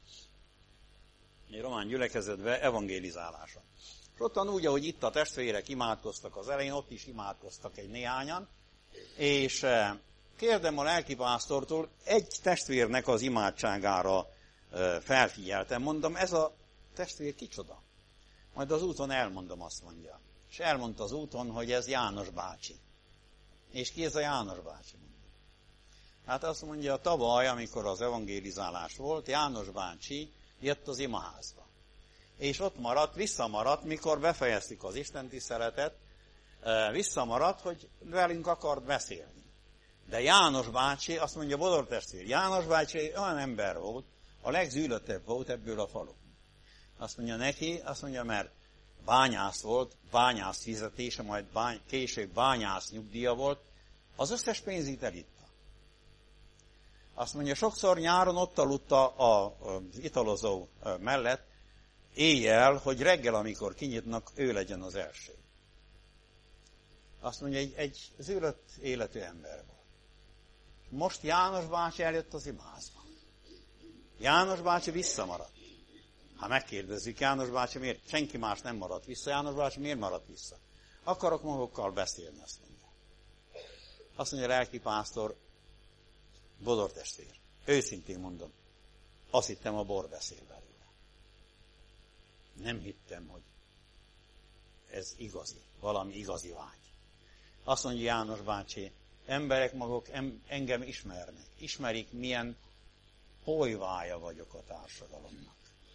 egy román gyülekezetben evangélizáláson. És ottan úgy, ahogy itt a testvérek imádkoztak az elején, ott is imádkoztak egy néhányan, és kérdem a lelkipásztortól, egy testvérnek az imádságára felfigyeltem, mondom, ez a testvér kicsoda? Majd az úton elmondom, azt mondja. És elmondta az úton, hogy ez János bácsi. És ki ez a János bácsi? Hát azt mondja, tavaly, amikor az evangélizálás volt, János bácsi jött az imaházba. És ott maradt, visszamaradt, mikor befejeztük az istentiszteletet, visszamaradt, hogy velünk akart beszélni. De János bácsi, azt mondja, Bodor testvér, János bácsi olyan ember volt, a legzűlöttebb volt ebből a falu. Azt mondja neki, azt mondja, mert bányász volt, bányász fizetése, majd bány, később bányász nyugdíja volt, az összes pénzét elitta. Azt mondja, sokszor nyáron ott aludta az italozó mellett, éjjel, hogy reggel, amikor kinyitnak, ő legyen az első. Azt mondja, egy, egy zűrött életű ember volt. Most János bácsi eljött az imaházba. János bácsi visszamaradt. Ha megkérdezzük, János bácsi miért? Senki más nem maradt vissza. János bácsi miért maradt vissza? Akarok magukkal beszélni, azt mondja. Azt mondja, lelkipásztor, Bodor testvér. Őszintén mondom, azt hittem, a bor beszél belőle. Nem hittem, hogy ez igazi, valami igazi vágy. Azt mondja János bácsi, emberek maguk engem ismernek. Ismerik, milyen polyvája vagyok a társadalomnak.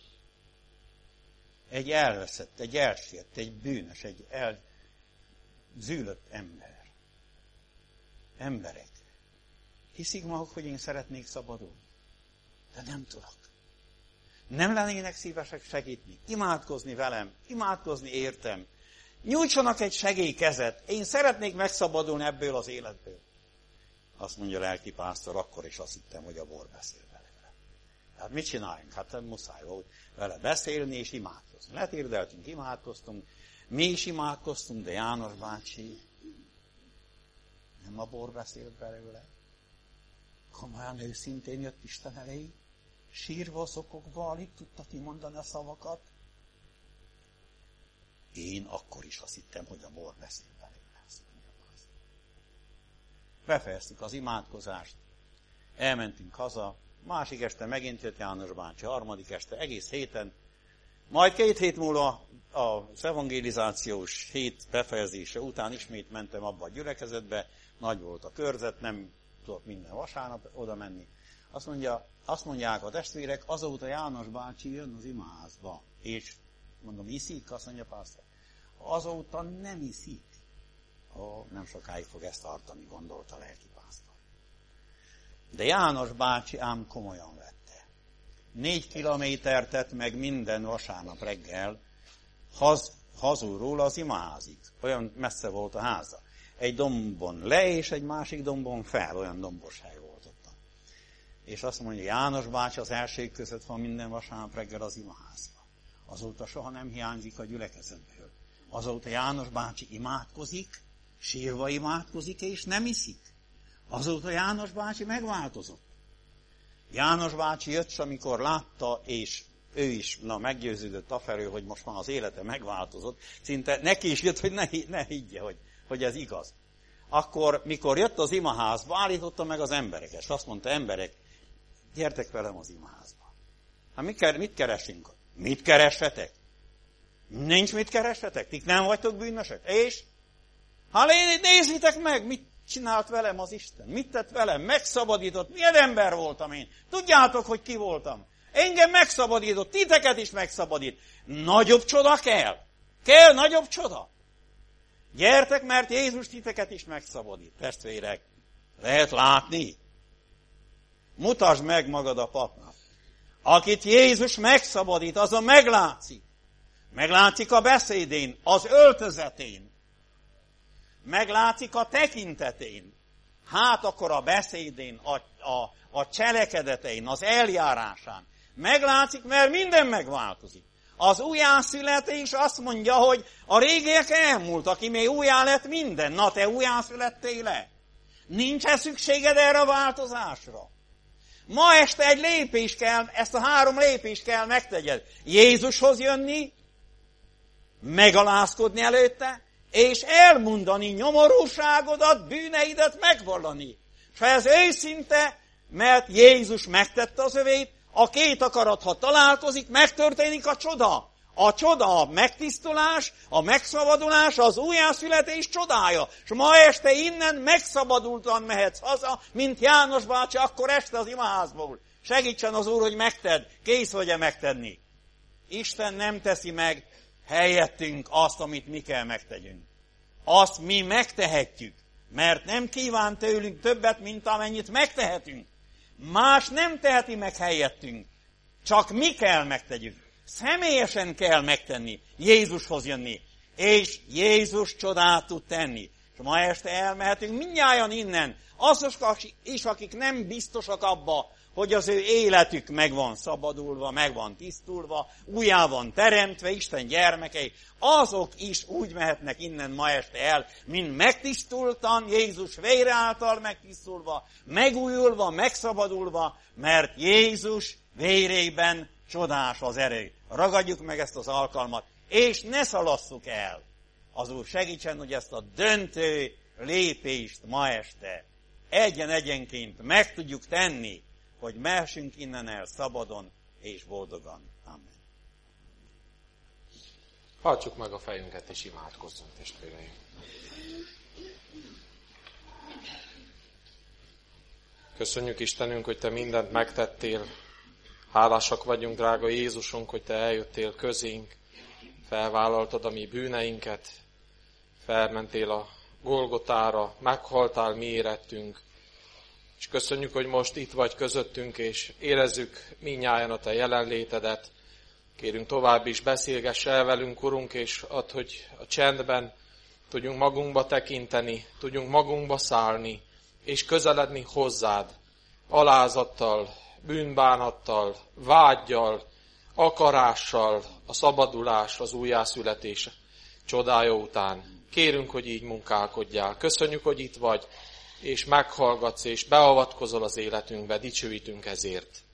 Egy elveszett, egy elsért, egy bűnös, egy elzűlött ember. Emberek. Hiszik maguk, hogy én szeretnék szabadulni. De nem tudok. Nem lennének szívesek segíteni, imádkozni velem, imádkozni értem. Nyújtsanak egy segélykezet. Én szeretnék megszabadulni ebből az életből. Azt mondja a lelkipásztor, akkor is azt hittem, hogy a bor beszél belőle. Hát mit csináljunk? Hát muszáj volt vele beszélni és imádkozni. Letérdeltünk, imádkoztunk, mi is imádkoztunk, de János bácsi nem a bor beszélt belőle. Komolyan őszintén jött Isten elé, sírva, szokogva, alig tudta kimondani a szavakat. Én akkor is azt hittem, hogy a bor beszél velem. Befejeztük az imádkozást, elmentünk haza, másik este megint jött János bácsi, harmadik este, egész héten. Majd két hét múlva az evangelizációs hét befejezése után ismét mentem abba a gyülekezetbe, nagy volt a körzet, nem tudott minden vasárnap oda menni. Azt, mondja, azt mondják a testvérek, azóta János bácsi jön az imaházba. És mondom, iszik? Azt mondja pásztor. Azóta nem iszik. Ó, nem sokáig fog ezt tartani, gondolta a lelkipásztor. De János bácsi ám komolyan vette. Négy kilométert tett meg minden vasárnap reggel, haz, hazulról az imaházig. Olyan messze volt a háza. Egy dombon le, és egy másik dombon fel, olyan dombos hely volt ott. És azt mondja, János bácsi az első között van minden vasárnap reggel az imaházba. Azóta soha nem hiányzik a gyülekezetből. Azóta János bácsi imádkozik, sírva imádkozik, és nem iszik. Azóta János bácsi megváltozott. János bácsi jött, és amikor látta, és ő is na, meggyőződött afelől, hogy most már az élete megváltozott, szinte neki is jött, hogy ne, ne higgye, hogy, hogy ez igaz. Akkor, mikor jött az imaházba, állította meg az embereket, és azt mondta, emberek, gyertek velem az imaházba. Hát mit, mit keresünk? Mit keressetek? Nincs mit keressetek? Ti nem vagytok bűnösek? És? Hát nézzétek meg, mit csinált velem az Isten? Mit tett velem? Megszabadított. Milyen ember voltam én? Tudjátok, hogy ki voltam? Engem megszabadított, titeket is megszabadít. Nagyobb csoda kell? Kell nagyobb csoda? Gyertek, mert Jézus titeket is megszabadít. Testvérek, lehet látni? Mutasd meg magad a papnak. Akit Jézus megszabadít, azon meglátszik. Meglátszik a beszédén, az öltözetén. Meglátszik a tekintetén. Hát akkor a beszédén, a, a, a cselekedetein, az eljárásán. Meglátszik, mert minden megváltozik. Az újjászületés azt mondja, hogy a régiek elmúltak, még újjá lett minden. Na, te újjászülettél le? Nincs-e szükséged erre a változásra? Ma este egy lépés kell, ezt a három lépést kell megtegyed. Jézushoz jönni, megalázkodni előtte, és elmondani nyomorúságodat, bűneidet megvallani. És ha ez őszinte, mert Jézus megtette az övét, a két akarat, ha találkozik, megtörténik a csoda. A csoda a megtisztulás, a megszabadulás, az újjászületés csodája. És ma este innen megszabadultan mehetsz haza, mint János bácsi, akkor este az imaházból. Segítsen az Úr, hogy megted, kész vagy-e megtenni. Isten nem teszi meg helyettünk azt, amit mi kell megtegyünk. Azt mi megtehetjük, mert nem kíván tőlünk többet, mint amennyit megtehetünk. Más nem teheti meg helyettünk. Csak mi kell megtegyük. Személyesen kell megtenni, Jézushoz jönni. És Jézus csodát tud tenni. És ma este elmehetünk mindnyájan innen. Azok is, akik nem biztosak abba, hogy az ő életük meg van szabadulva, meg van tisztulva, újjá van teremtve, Isten gyermekei, azok is úgy mehetnek innen ma este el, mint megtisztultan, Jézus vére által megtisztulva, megújulva, megszabadulva, mert Jézus vérében csodás az erő. Ragadjuk meg ezt az alkalmat, és ne szalasszuk el. Az Úr segítsen, hogy ezt a döntő lépést ma este egyen-egyenként meg tudjuk tenni, hogy mehessünk innen el szabadon és boldogan. Amen. Hajtsuk meg a fejünket és imádkozzunk, testvéreim. Köszönjük, Istenünk, hogy Te mindent megtettél. Hálásak vagyunk, drága Jézusunk, hogy Te eljöttél közénk, felvállaltad a mi bűneinket, felmentél a Golgotára, meghaltál mi érettünk, és köszönjük, hogy most itt vagy közöttünk, és érezzük mindnyájan a Te jelenlétedet. Kérünk tovább is, beszélgess el velünk, Urunk, és add, hogy a csendben tudjunk magunkba tekinteni, tudjunk magunkba szállni, és közeledni hozzád, alázattal, bűnbánattal, vággyal, akarással, a szabadulás, az újjászületés csodája után. Kérünk, hogy így munkálkodjál. Köszönjük, hogy itt vagy, és meghallgatsz, és beavatkozol az életünkbe, dicsőítünk ezért.